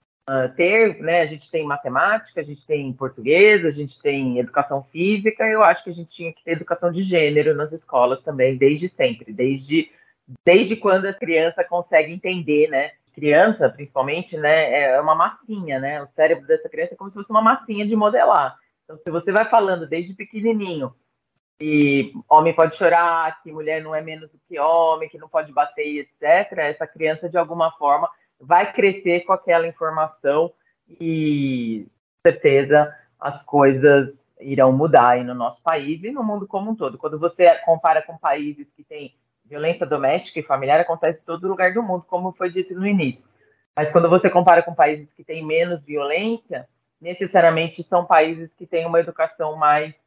Né, a gente tem matemática, a gente tem português, a gente tem educação física, eu acho que a gente tinha que ter educação de gênero nas escolas também, desde sempre, desde quando a criança consegue entender, né? Criança, principalmente, né, é uma massinha, né? O cérebro dessa criança é como se fosse uma massinha de modelar. Então, se você vai falando desde pequenininho que homem pode chorar, que mulher não é menos do que homem, que não pode bater, etc., essa criança, de alguma forma, vai crescer com aquela informação e, com certeza, as coisas irão mudar aí no nosso país e no mundo como um todo. Quando você compara com países que têm violência doméstica e familiar, acontece em todo lugar do mundo, como foi dito no início. Mas quando você compara com países que têm menos violência, necessariamente são países que têm uma educação mais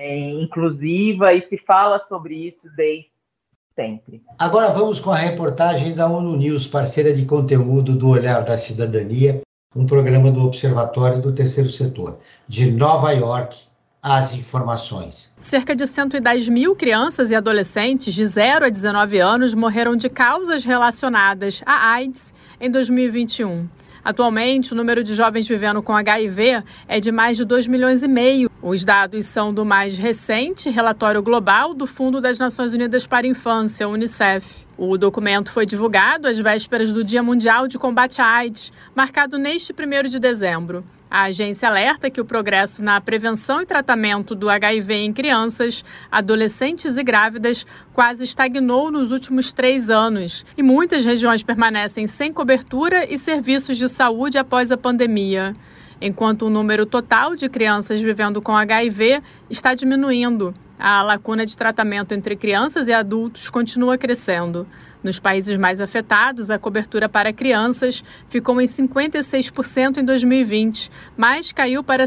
inclusiva, e se fala sobre isso desde sempre. Agora vamos com a reportagem da ONU News, parceira de conteúdo do Olhar da Cidadania, um programa do Observatório do Terceiro Setor. De Nova York, as informações. Cerca de 110 mil crianças e adolescentes de 0 a 19 anos morreram de causas relacionadas à AIDS em 2021. Atualmente, o número de jovens vivendo com HIV é de mais de 2,5 milhões. Os dados são do mais recente relatório global do Fundo das Nações Unidas para a Infância, UNICEF. O documento foi divulgado às vésperas do Dia Mundial de Combate à AIDS, marcado neste 1º de dezembro. A agência alerta que o progresso na prevenção e tratamento do HIV em crianças, adolescentes e grávidas quase estagnou nos últimos 3 anos e muitas regiões permanecem sem cobertura e serviços de saúde após a pandemia, enquanto o número total de crianças vivendo com HIV está diminuindo. A lacuna de tratamento entre crianças e adultos continua crescendo. Nos países mais afetados, a cobertura para crianças ficou em 56% em 2020, mas caiu para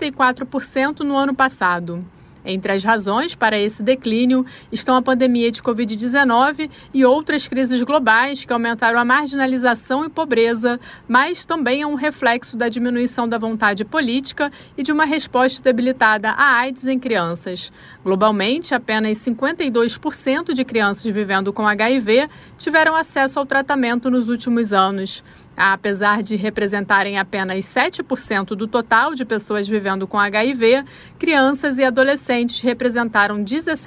54% no ano passado. Entre as razões para esse declínio estão a pandemia de Covid-19 e outras crises globais que aumentaram a marginalização e pobreza, mas também é um reflexo da diminuição da vontade política e de uma resposta debilitada à AIDS em crianças. Globalmente, apenas 52% de crianças vivendo com HIV tiveram acesso ao tratamento nos últimos anos. Apesar de representarem apenas 7% do total de pessoas vivendo com HIV, crianças e adolescentes representaram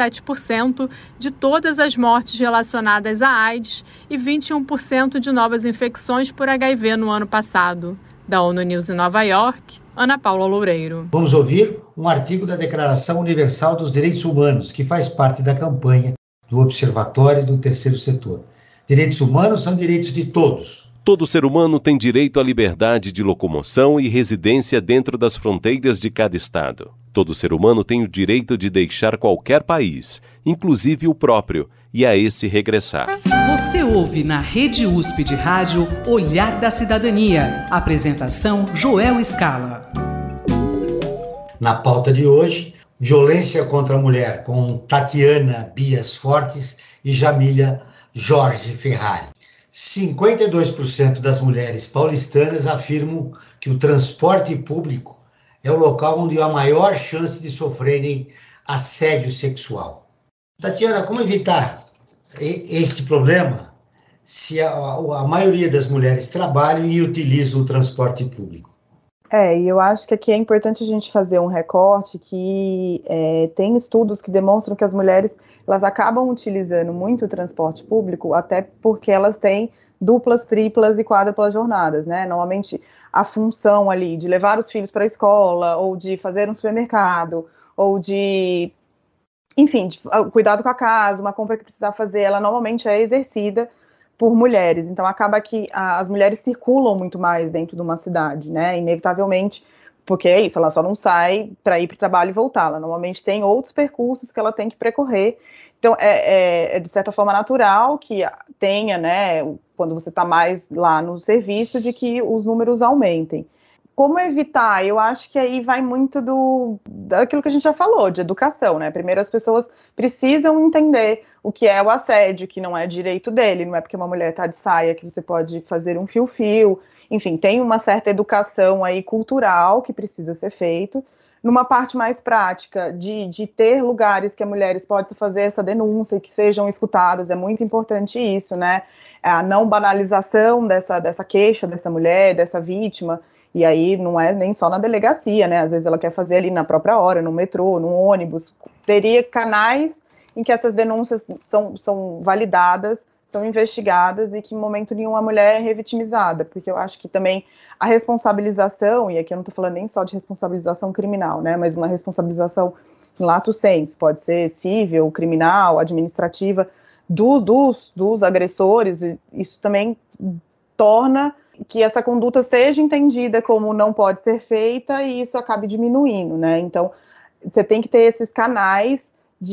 17% de todas as mortes relacionadas à AIDS e 21% de novas infecções por HIV no ano passado. Da ONU News em Nova York, Ana Paula Loureiro. Vamos ouvir um artigo da Declaração Universal dos Direitos Humanos, que faz parte da campanha do Observatório do Terceiro Setor. Direitos humanos são direitos de todos. Todo ser humano tem direito à liberdade de locomoção e residência dentro das fronteiras de cada estado. Todo ser humano tem o direito de deixar qualquer país, inclusive o próprio, e a esse regressar. Você ouve na Rede USP de Rádio Olhar da Cidadania. Apresentação Joel Scala. Na pauta de hoje, violência contra a mulher, com Tatiana Bias Fortes e Jamília Jorge Ferrari. 52% das mulheres paulistanas afirmam que o transporte público é o local onde há maior chance de sofrerem assédio sexual. Tatiana, como evitar este problema se a maioria das mulheres trabalham e utilizam o transporte público? E eu acho que aqui é importante a gente fazer um recorte que tem estudos que demonstram que as mulheres elas acabam utilizando muito o transporte público, até porque elas têm duplas, triplas e quádruplas jornadas, né? Normalmente a função ali de levar os filhos para a escola, ou de fazer um supermercado, ou de, enfim, de cuidado com a casa, uma compra que precisar fazer, ela normalmente é exercida por mulheres. Então acaba que as mulheres circulam muito mais dentro de uma cidade, né? Inevitavelmente, porque é isso, ela só não sai para ir para o trabalho e voltar, ela normalmente tem outros percursos que ela tem que percorrer. Então, é de certa forma natural que tenha, né, quando você está mais lá no serviço, de que os números aumentem. Como evitar? Eu acho que aí vai muito daquilo que a gente já falou, de educação, né? Primeiro, as pessoas precisam entender o que é o assédio, que não é direito dele, não é porque uma mulher está de saia que você pode fazer um fio-fio. Enfim, tem uma certa educação aí cultural que precisa ser feito. Numa parte mais prática, de ter lugares que as mulheres possam fazer essa denúncia e que sejam escutadas, é muito importante isso, né? A não banalização dessa queixa dessa mulher, dessa vítima, e aí não é nem só na delegacia, né? Às vezes ela quer fazer ali na própria hora, no metrô, no ônibus. Teria canais em que essas denúncias são validadas, são investigadas e que em momento nenhum a mulher é revitimizada, porque eu acho que também a responsabilização, e aqui eu não estou falando nem só de responsabilização criminal, né, mas uma responsabilização em lato sensu, pode ser civil, criminal, administrativa, dos agressores, isso também torna que essa conduta seja entendida como não pode ser feita e isso acabe diminuindo, né, então você tem que ter esses canais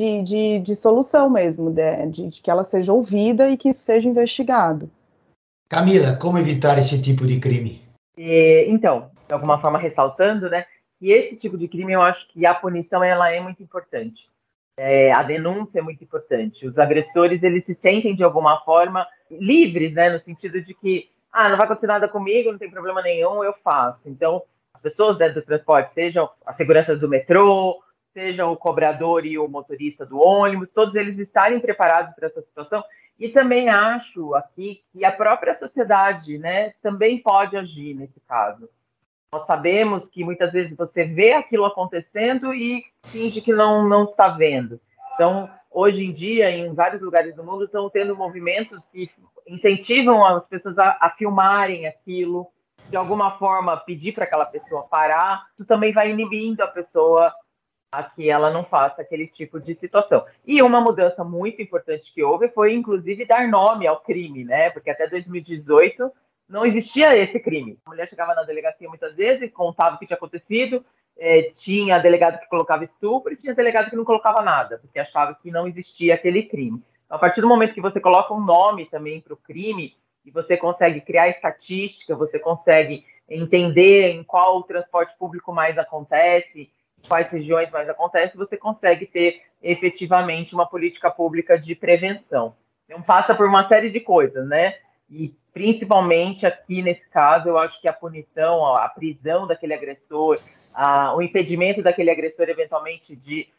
de solução mesmo, de que ela seja ouvida e que isso seja investigado. Camila, como evitar esse tipo de crime? Então, de alguma forma ressaltando, né, que esse tipo de crime, eu acho que a punição ela é muito importante. A denúncia é muito importante. Os agressores, eles se sentem, de alguma forma, livres, né? No sentido de que, não vai acontecer nada comigo, não tem problema nenhum, eu faço. Então, as pessoas dentro do transporte, sejam a segurança do metrô, sejam o cobrador e o motorista do ônibus, todos eles estarem preparados para essa situação. E também acho aqui que a própria sociedade, né, também pode agir nesse caso. Nós sabemos que muitas vezes você vê aquilo acontecendo e finge que não está vendo. Então, hoje em dia, em vários lugares do mundo, estão tendo movimentos que incentivam as pessoas a filmarem aquilo, de alguma forma pedir para aquela pessoa parar. Isso também vai inibindo a pessoa a que ela não faça aquele tipo de situação. E uma mudança muito importante que houve foi, inclusive, dar nome ao crime, né? Porque até 2018 não existia esse crime. A mulher chegava na delegacia muitas vezes, contava o que tinha acontecido, tinha delegado que colocava estupro e tinha delegado que não colocava nada, porque achava que não existia aquele crime. Então, a partir do momento que você coloca um nome também para o crime, e você consegue criar estatística, você consegue entender em qual transporte público mais acontece, quais regiões mais acontece, você consegue ter efetivamente uma política pública de prevenção. Então, passa por uma série de coisas, né? E principalmente aqui nesse caso, eu acho que a punição, a prisão daquele agressor, o impedimento daquele agressor eventualmente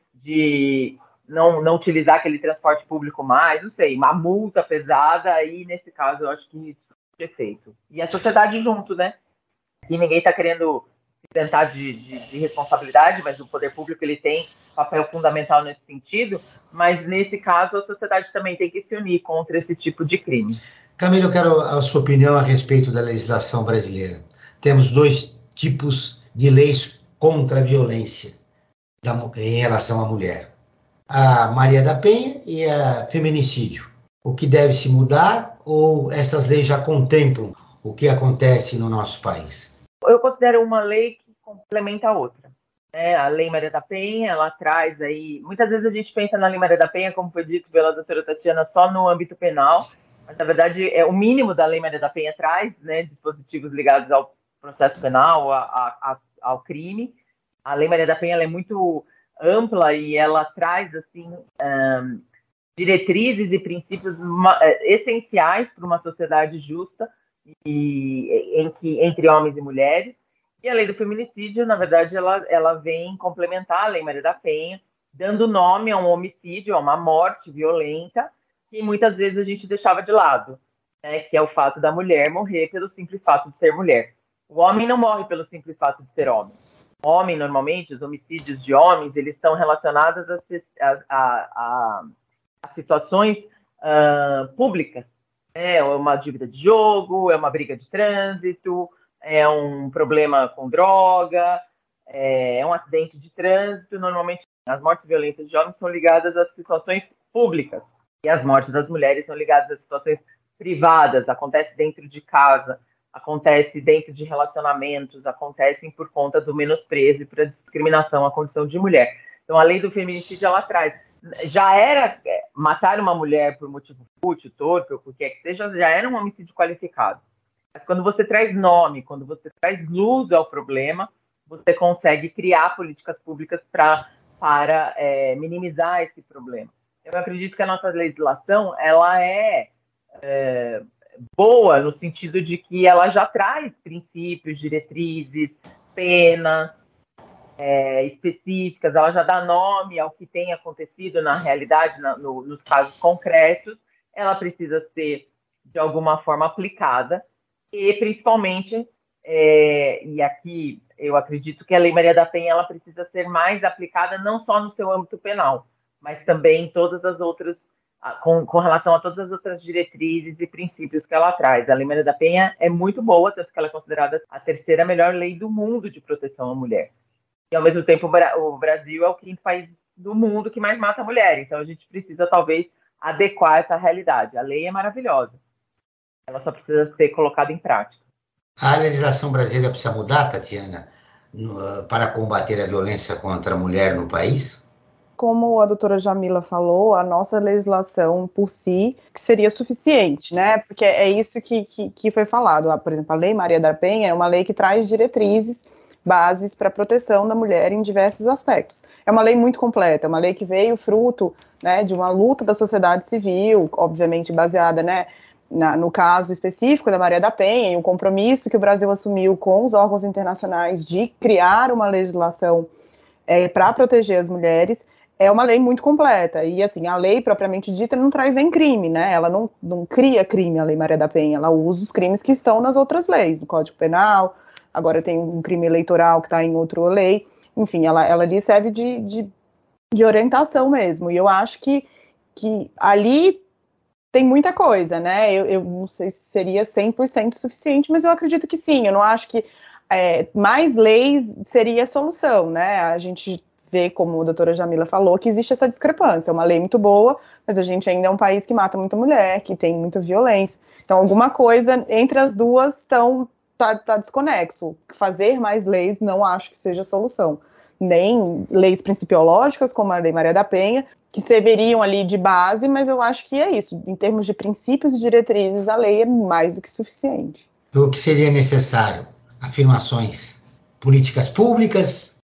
de não utilizar aquele transporte público mais, não sei, uma multa pesada, aí nesse caso eu acho que isso é feito. E a sociedade junto, né? E ninguém está querendo tentar de responsabilidade, mas o poder público ele tem papel fundamental nesse sentido, mas nesse caso a sociedade também tem que se unir contra esse tipo de crime. Camila, eu quero a sua opinião a respeito da legislação brasileira. Temos 2 tipos de leis contra a violência em relação à mulher. A Maria da Penha e a feminicídio. O que deve se mudar ou essas leis já contemplam o que acontece no nosso país? Eu considero uma lei que complementa a outra. A Lei Maria da Penha, ela traz aí... Muitas vezes a gente pensa na Lei Maria da Penha, como foi dito pela doutora Tatiana, só no âmbito penal, mas, na verdade, o mínimo da Lei Maria da Penha traz, né, dispositivos ligados ao processo penal, ao crime. A Lei Maria da Penha ela é muito ampla e ela traz, assim, diretrizes e princípios essenciais para uma sociedade justa entre homens e mulheres. E a lei do feminicídio, na verdade, ela vem complementar a Lei Maria da Penha, dando nome a um homicídio, a uma morte violenta, que muitas vezes a gente deixava de lado, né, que é o fato da mulher morrer pelo simples fato de ser mulher. O homem não morre pelo simples fato de ser homem. O homem, normalmente, os homicídios de homens, eles estão relacionados a situações públicas. É uma dívida de jogo, é uma briga de trânsito, é um problema com droga, é um acidente de trânsito. Normalmente, as mortes violentas de homens são ligadas a situações públicas e as mortes das mulheres são ligadas a situações privadas, acontece dentro de casa, acontece dentro de relacionamentos, acontecem por conta do menosprezo e por discriminação à condição de mulher. Então, a lei do feminicídio, ela traz... Já era matar uma mulher por motivo fútil, torpe, ou por que seja, já era um homicídio qualificado. Mas quando você traz nome, quando você traz luz ao problema, você consegue criar políticas públicas para minimizar esse problema. Eu acredito que a nossa legislação ela é boa no sentido de que ela já traz princípios, diretrizes, penas específicas, ela já dá nome ao que tem acontecido na realidade, nos casos concretos. Ela precisa ser, de alguma forma, aplicada e, principalmente, e aqui eu acredito que a Lei Maria da Penha ela precisa ser mais aplicada não só no seu âmbito penal, mas também em todas as outras, com relação a todas as outras diretrizes e princípios que ela traz. A Lei Maria da Penha é muito boa, tanto que ela é considerada a 3ª melhor lei do mundo de proteção à mulher. E, ao mesmo tempo, o Brasil é o 5º país do mundo que mais mata a mulher. Então, a gente precisa, talvez, adequar essa realidade. A lei é maravilhosa. Ela só precisa ser colocada em prática. A legislação brasileira precisa mudar, Tatiana, para combater a violência contra a mulher no país? Como a doutora Jamila falou, a nossa legislação por si seria suficiente, né? Porque é isso que foi falado. Por exemplo, a Lei Maria da Penha é uma lei que traz diretrizes bases para a proteção da mulher em diversos aspectos. É uma lei muito completa, é uma lei que veio fruto, né, de uma luta da sociedade civil, obviamente baseada, né, no caso específico da Maria da Penha, e o compromisso que o Brasil assumiu com os órgãos internacionais de criar uma legislação para proteger as mulheres. É uma lei muito completa, e assim, a lei propriamente dita não traz nem crime, né, ela não cria crime, a Lei Maria da Penha, ela usa os crimes que estão nas outras leis, no Código Penal, agora tem um crime eleitoral que está em outra lei, enfim, ela ali serve de orientação mesmo, e eu acho que ali tem muita coisa, né, eu não sei se seria 100% suficiente, mas eu acredito que sim, eu não acho que mais leis seria a solução, né, a gente vê, como a doutora Jamila falou, que existe essa discrepância, é uma lei muito boa, mas a gente ainda é um país que mata muita mulher, que tem muita violência, então alguma coisa entre as duas tá desconexo. Fazer mais leis não acho que seja a solução, nem leis principiológicas, como a Lei Maria da Penha, que serviriam ali de base, mas eu acho que é isso, em termos de princípios e diretrizes, a lei é mais do que suficiente. O que seria necessário? Afirmações, políticas públicas,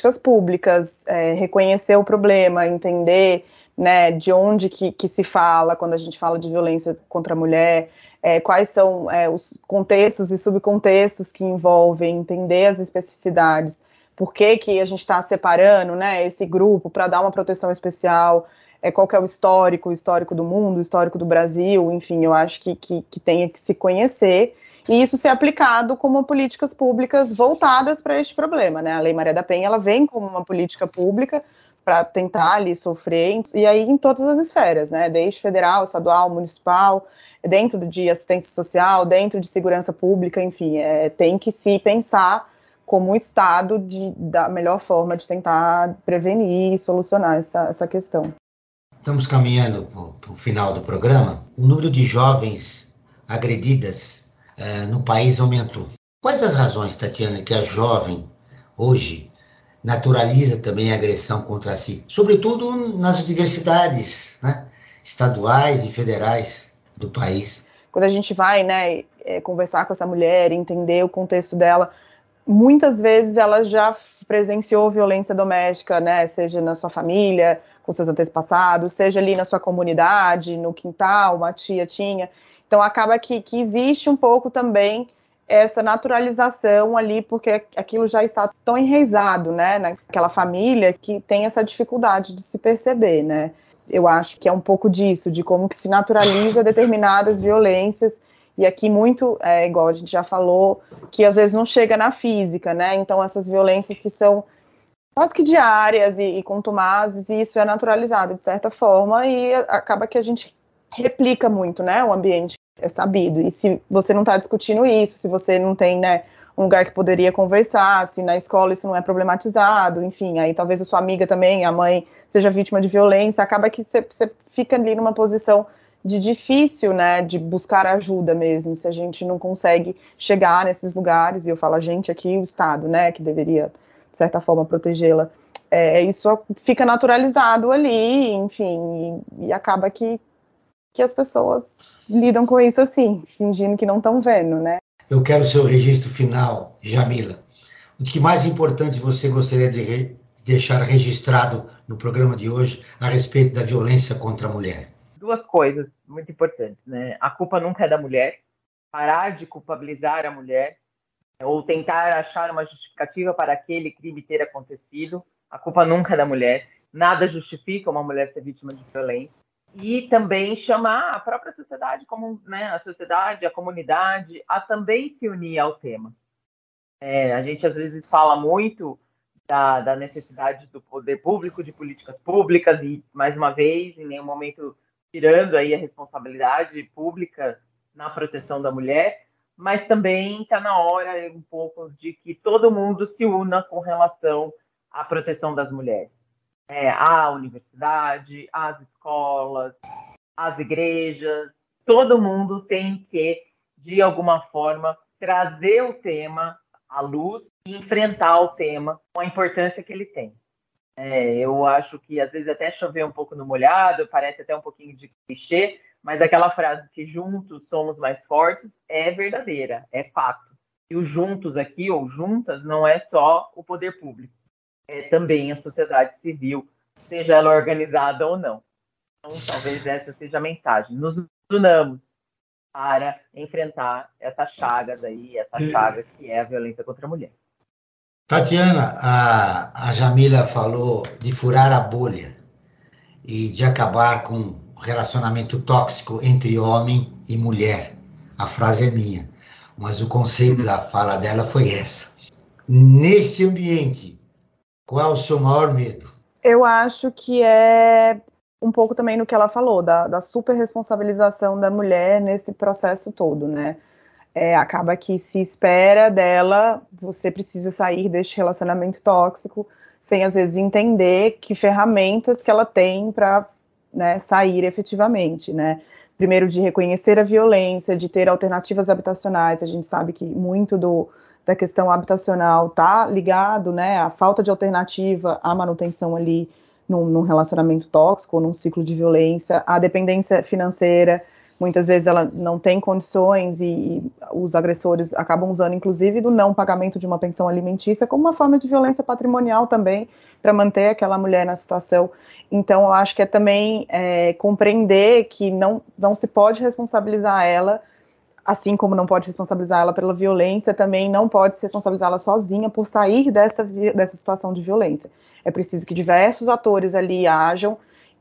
reconhecer o problema, entender, né, de onde que se fala quando a gente fala de violência contra a mulher, quais são os contextos e subcontextos que envolvem, entender as especificidades, por que a gente está separando, né, esse grupo para dar uma proteção especial, qual que é o histórico do mundo, o histórico do Brasil, enfim, eu acho que tem que se conhecer, e isso ser aplicado como políticas públicas voltadas para este problema, né? A Lei Maria da Penha, ela vem como uma política pública para tentar ali sofrer, e aí em todas as esferas, né? Desde federal, estadual, municipal, dentro de assistência social, dentro de segurança pública, enfim, tem que se pensar como o Estado da melhor forma de tentar prevenir e solucionar essa questão. Estamos caminhando para o final do programa. O número de jovens agredidas no país aumentou. Quais as razões, Tatiana, que a jovem hoje naturaliza também a agressão contra si? Sobretudo nas universidades, né, estaduais e federais do país. Quando a gente vai, né, conversar com essa mulher, entender o contexto dela, muitas vezes ela já presenciou violência doméstica, né, seja na sua família, com seus antepassados, seja ali na sua comunidade, no quintal, uma tia tinha. Então, acaba que existe um pouco também essa naturalização ali, porque aquilo já está tão enraizado, né, naquela família, que tem essa dificuldade de se perceber, né. Eu acho que é um pouco disso, de como que se naturaliza determinadas violências, e aqui muito, igual a gente já falou, que às vezes não chega na física, né, então essas violências que são quase que diárias e contumazes, e isso é naturalizado de certa forma, e acaba que a gente replica muito, né, o ambiente é sabido, e se você não está discutindo isso, se você não tem, né, um lugar que poderia conversar, se na escola isso não é problematizado, enfim, aí talvez a sua amiga também, a mãe, seja vítima de violência, acaba que você fica ali numa posição de difícil, né, de buscar ajuda mesmo, se a gente não consegue chegar nesses lugares, e eu falo a gente aqui, o Estado, né, que deveria, de certa forma, protegê-la, isso fica naturalizado ali, enfim, e acaba que as pessoas lidam com isso assim, fingindo que não estão vendo, né. Eu quero o seu registro final, Jamila. O que mais importante você gostaria de deixar registrado no programa de hoje a respeito da violência contra a mulher? Duas coisas muito importantes, né? A culpa nunca é da mulher, parar de culpabilizar a mulher, ou tentar achar uma justificativa para aquele crime ter acontecido. A culpa nunca é da mulher, nada justifica uma mulher ser vítima de violência. E também chamar a própria sociedade, como, né, a sociedade, a comunidade, a também se unir ao tema. A gente às vezes fala muito da necessidade do poder público, de políticas públicas, e, mais uma vez, em nenhum momento tirando aí a responsabilidade pública na proteção da mulher, mas também está na hora um pouco de que todo mundo se una com relação à proteção das mulheres. A universidade, as escolas, as igrejas, todo mundo tem que, de alguma forma, trazer o tema à luz e enfrentar o tema com a importância que ele tem. Eu acho que às vezes até chover um pouco no molhado, parece até um pouquinho de clichê, mas aquela frase que juntos somos mais fortes é verdadeira, é fato. E o juntos aqui, ou juntas, não é só o poder público, é também a sociedade civil, seja ela organizada ou não. Então, talvez essa seja a mensagem. Nos unamos para enfrentar essas chagas aí, essa chaga que é a violência contra a mulher. Tatiana, a Jamila falou de furar a bolha e de acabar com o relacionamento tóxico entre homem e mulher. A frase é minha, mas o conceito da fala dela foi essa. Neste ambiente, qual é o seu maior medo? Eu acho que é um pouco também no que ela falou, da super responsabilização da mulher nesse processo todo, né? Acaba que se espera dela, você precisa sair deste relacionamento tóxico, sem às vezes entender que ferramentas que ela tem para, né, sair efetivamente, né? Primeiro, de reconhecer a violência, de ter alternativas habitacionais. A gente sabe que muito da questão habitacional está ligado, né, à falta de alternativa à manutenção ali num relacionamento tóxico, num ciclo de violência, à dependência financeira. Muitas vezes ela não tem condições e os agressores acabam usando, inclusive, do não pagamento de uma pensão alimentícia como uma forma de violência patrimonial também, para manter aquela mulher na situação. Então, eu acho que é também compreender que não se pode responsabilizar ela, assim como não pode responsabilizar ela pela violência, também não pode se responsabilizar ela sozinha por sair dessa situação de violência. É preciso que diversos atores ali ajam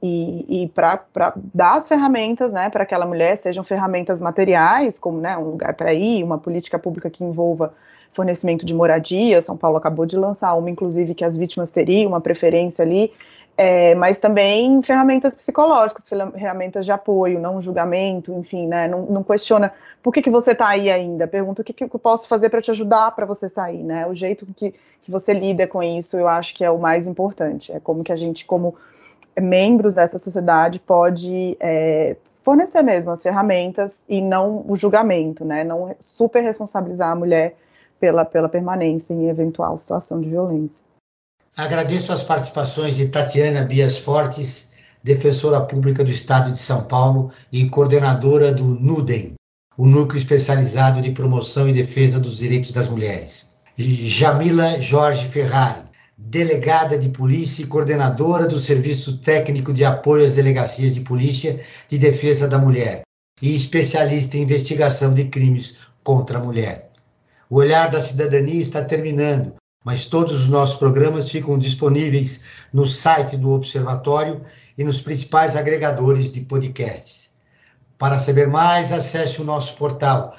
e para dar as ferramentas, né, para aquela mulher, sejam ferramentas materiais, como, né, um lugar para ir, uma política pública que envolva fornecimento de moradia. São Paulo acabou de lançar uma, inclusive, que as vítimas teriam uma preferência ali, mas também ferramentas psicológicas, ferramentas de apoio, não julgamento, enfim, né, não questiona por que você está aí ainda, pergunta o que eu posso fazer para te ajudar para você sair, né, o jeito que você lida com isso, eu acho que é o mais importante, é como que a gente, como membros dessa sociedade, pode fornecer mesmo as ferramentas e não o julgamento, né, não super responsabilizar a mulher pela permanência em eventual situação de violência. Agradeço as participações de Tatiana Bias Fortes, defensora pública do Estado de São Paulo e coordenadora do NUDEM, o Núcleo Especializado de Promoção e Defesa dos Direitos das Mulheres. E Jamila Jorge Ferrari, delegada de polícia e coordenadora do Serviço Técnico de Apoio às Delegacias de Polícia de Defesa da Mulher e especialista em investigação de crimes contra a mulher. O Olhar da Cidadania está terminando, mas todos os nossos programas ficam disponíveis no site do Observatório e nos principais agregadores de podcasts. Para saber mais, acesse o nosso portal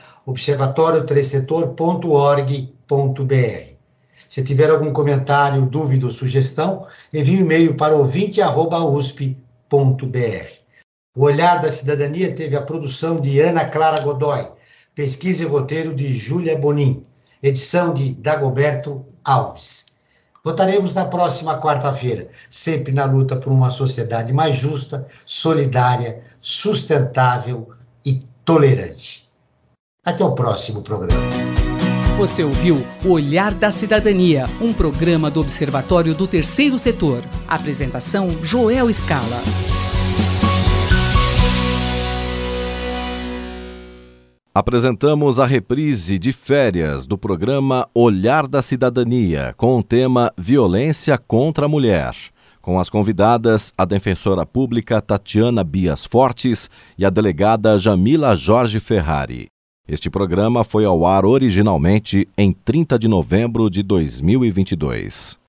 observatoriotercesetor.org.br. Se tiver algum comentário, dúvida ou sugestão, envie um e-mail para ouvinte@usp.br. O Olhar da Cidadania teve a produção de Ana Clara Godoy, pesquisa e roteiro de Júlia Bonin, edição de Dagoberto Alves. Voltaremos na próxima quarta-feira, sempre na luta por uma sociedade mais justa, solidária, sustentável e tolerante. Até o próximo programa. Você ouviu o Olhar da Cidadania, um programa do Observatório do Terceiro Setor. Apresentação: Joel Scala. Apresentamos a reprise de férias do programa Olhar da Cidadania, com o tema Violência contra a Mulher, com as convidadas a defensora pública Tatiana Bias Fortes e a delegada Jamila Jorge Ferrari. Este programa foi ao ar originalmente em 30 de novembro de 2022.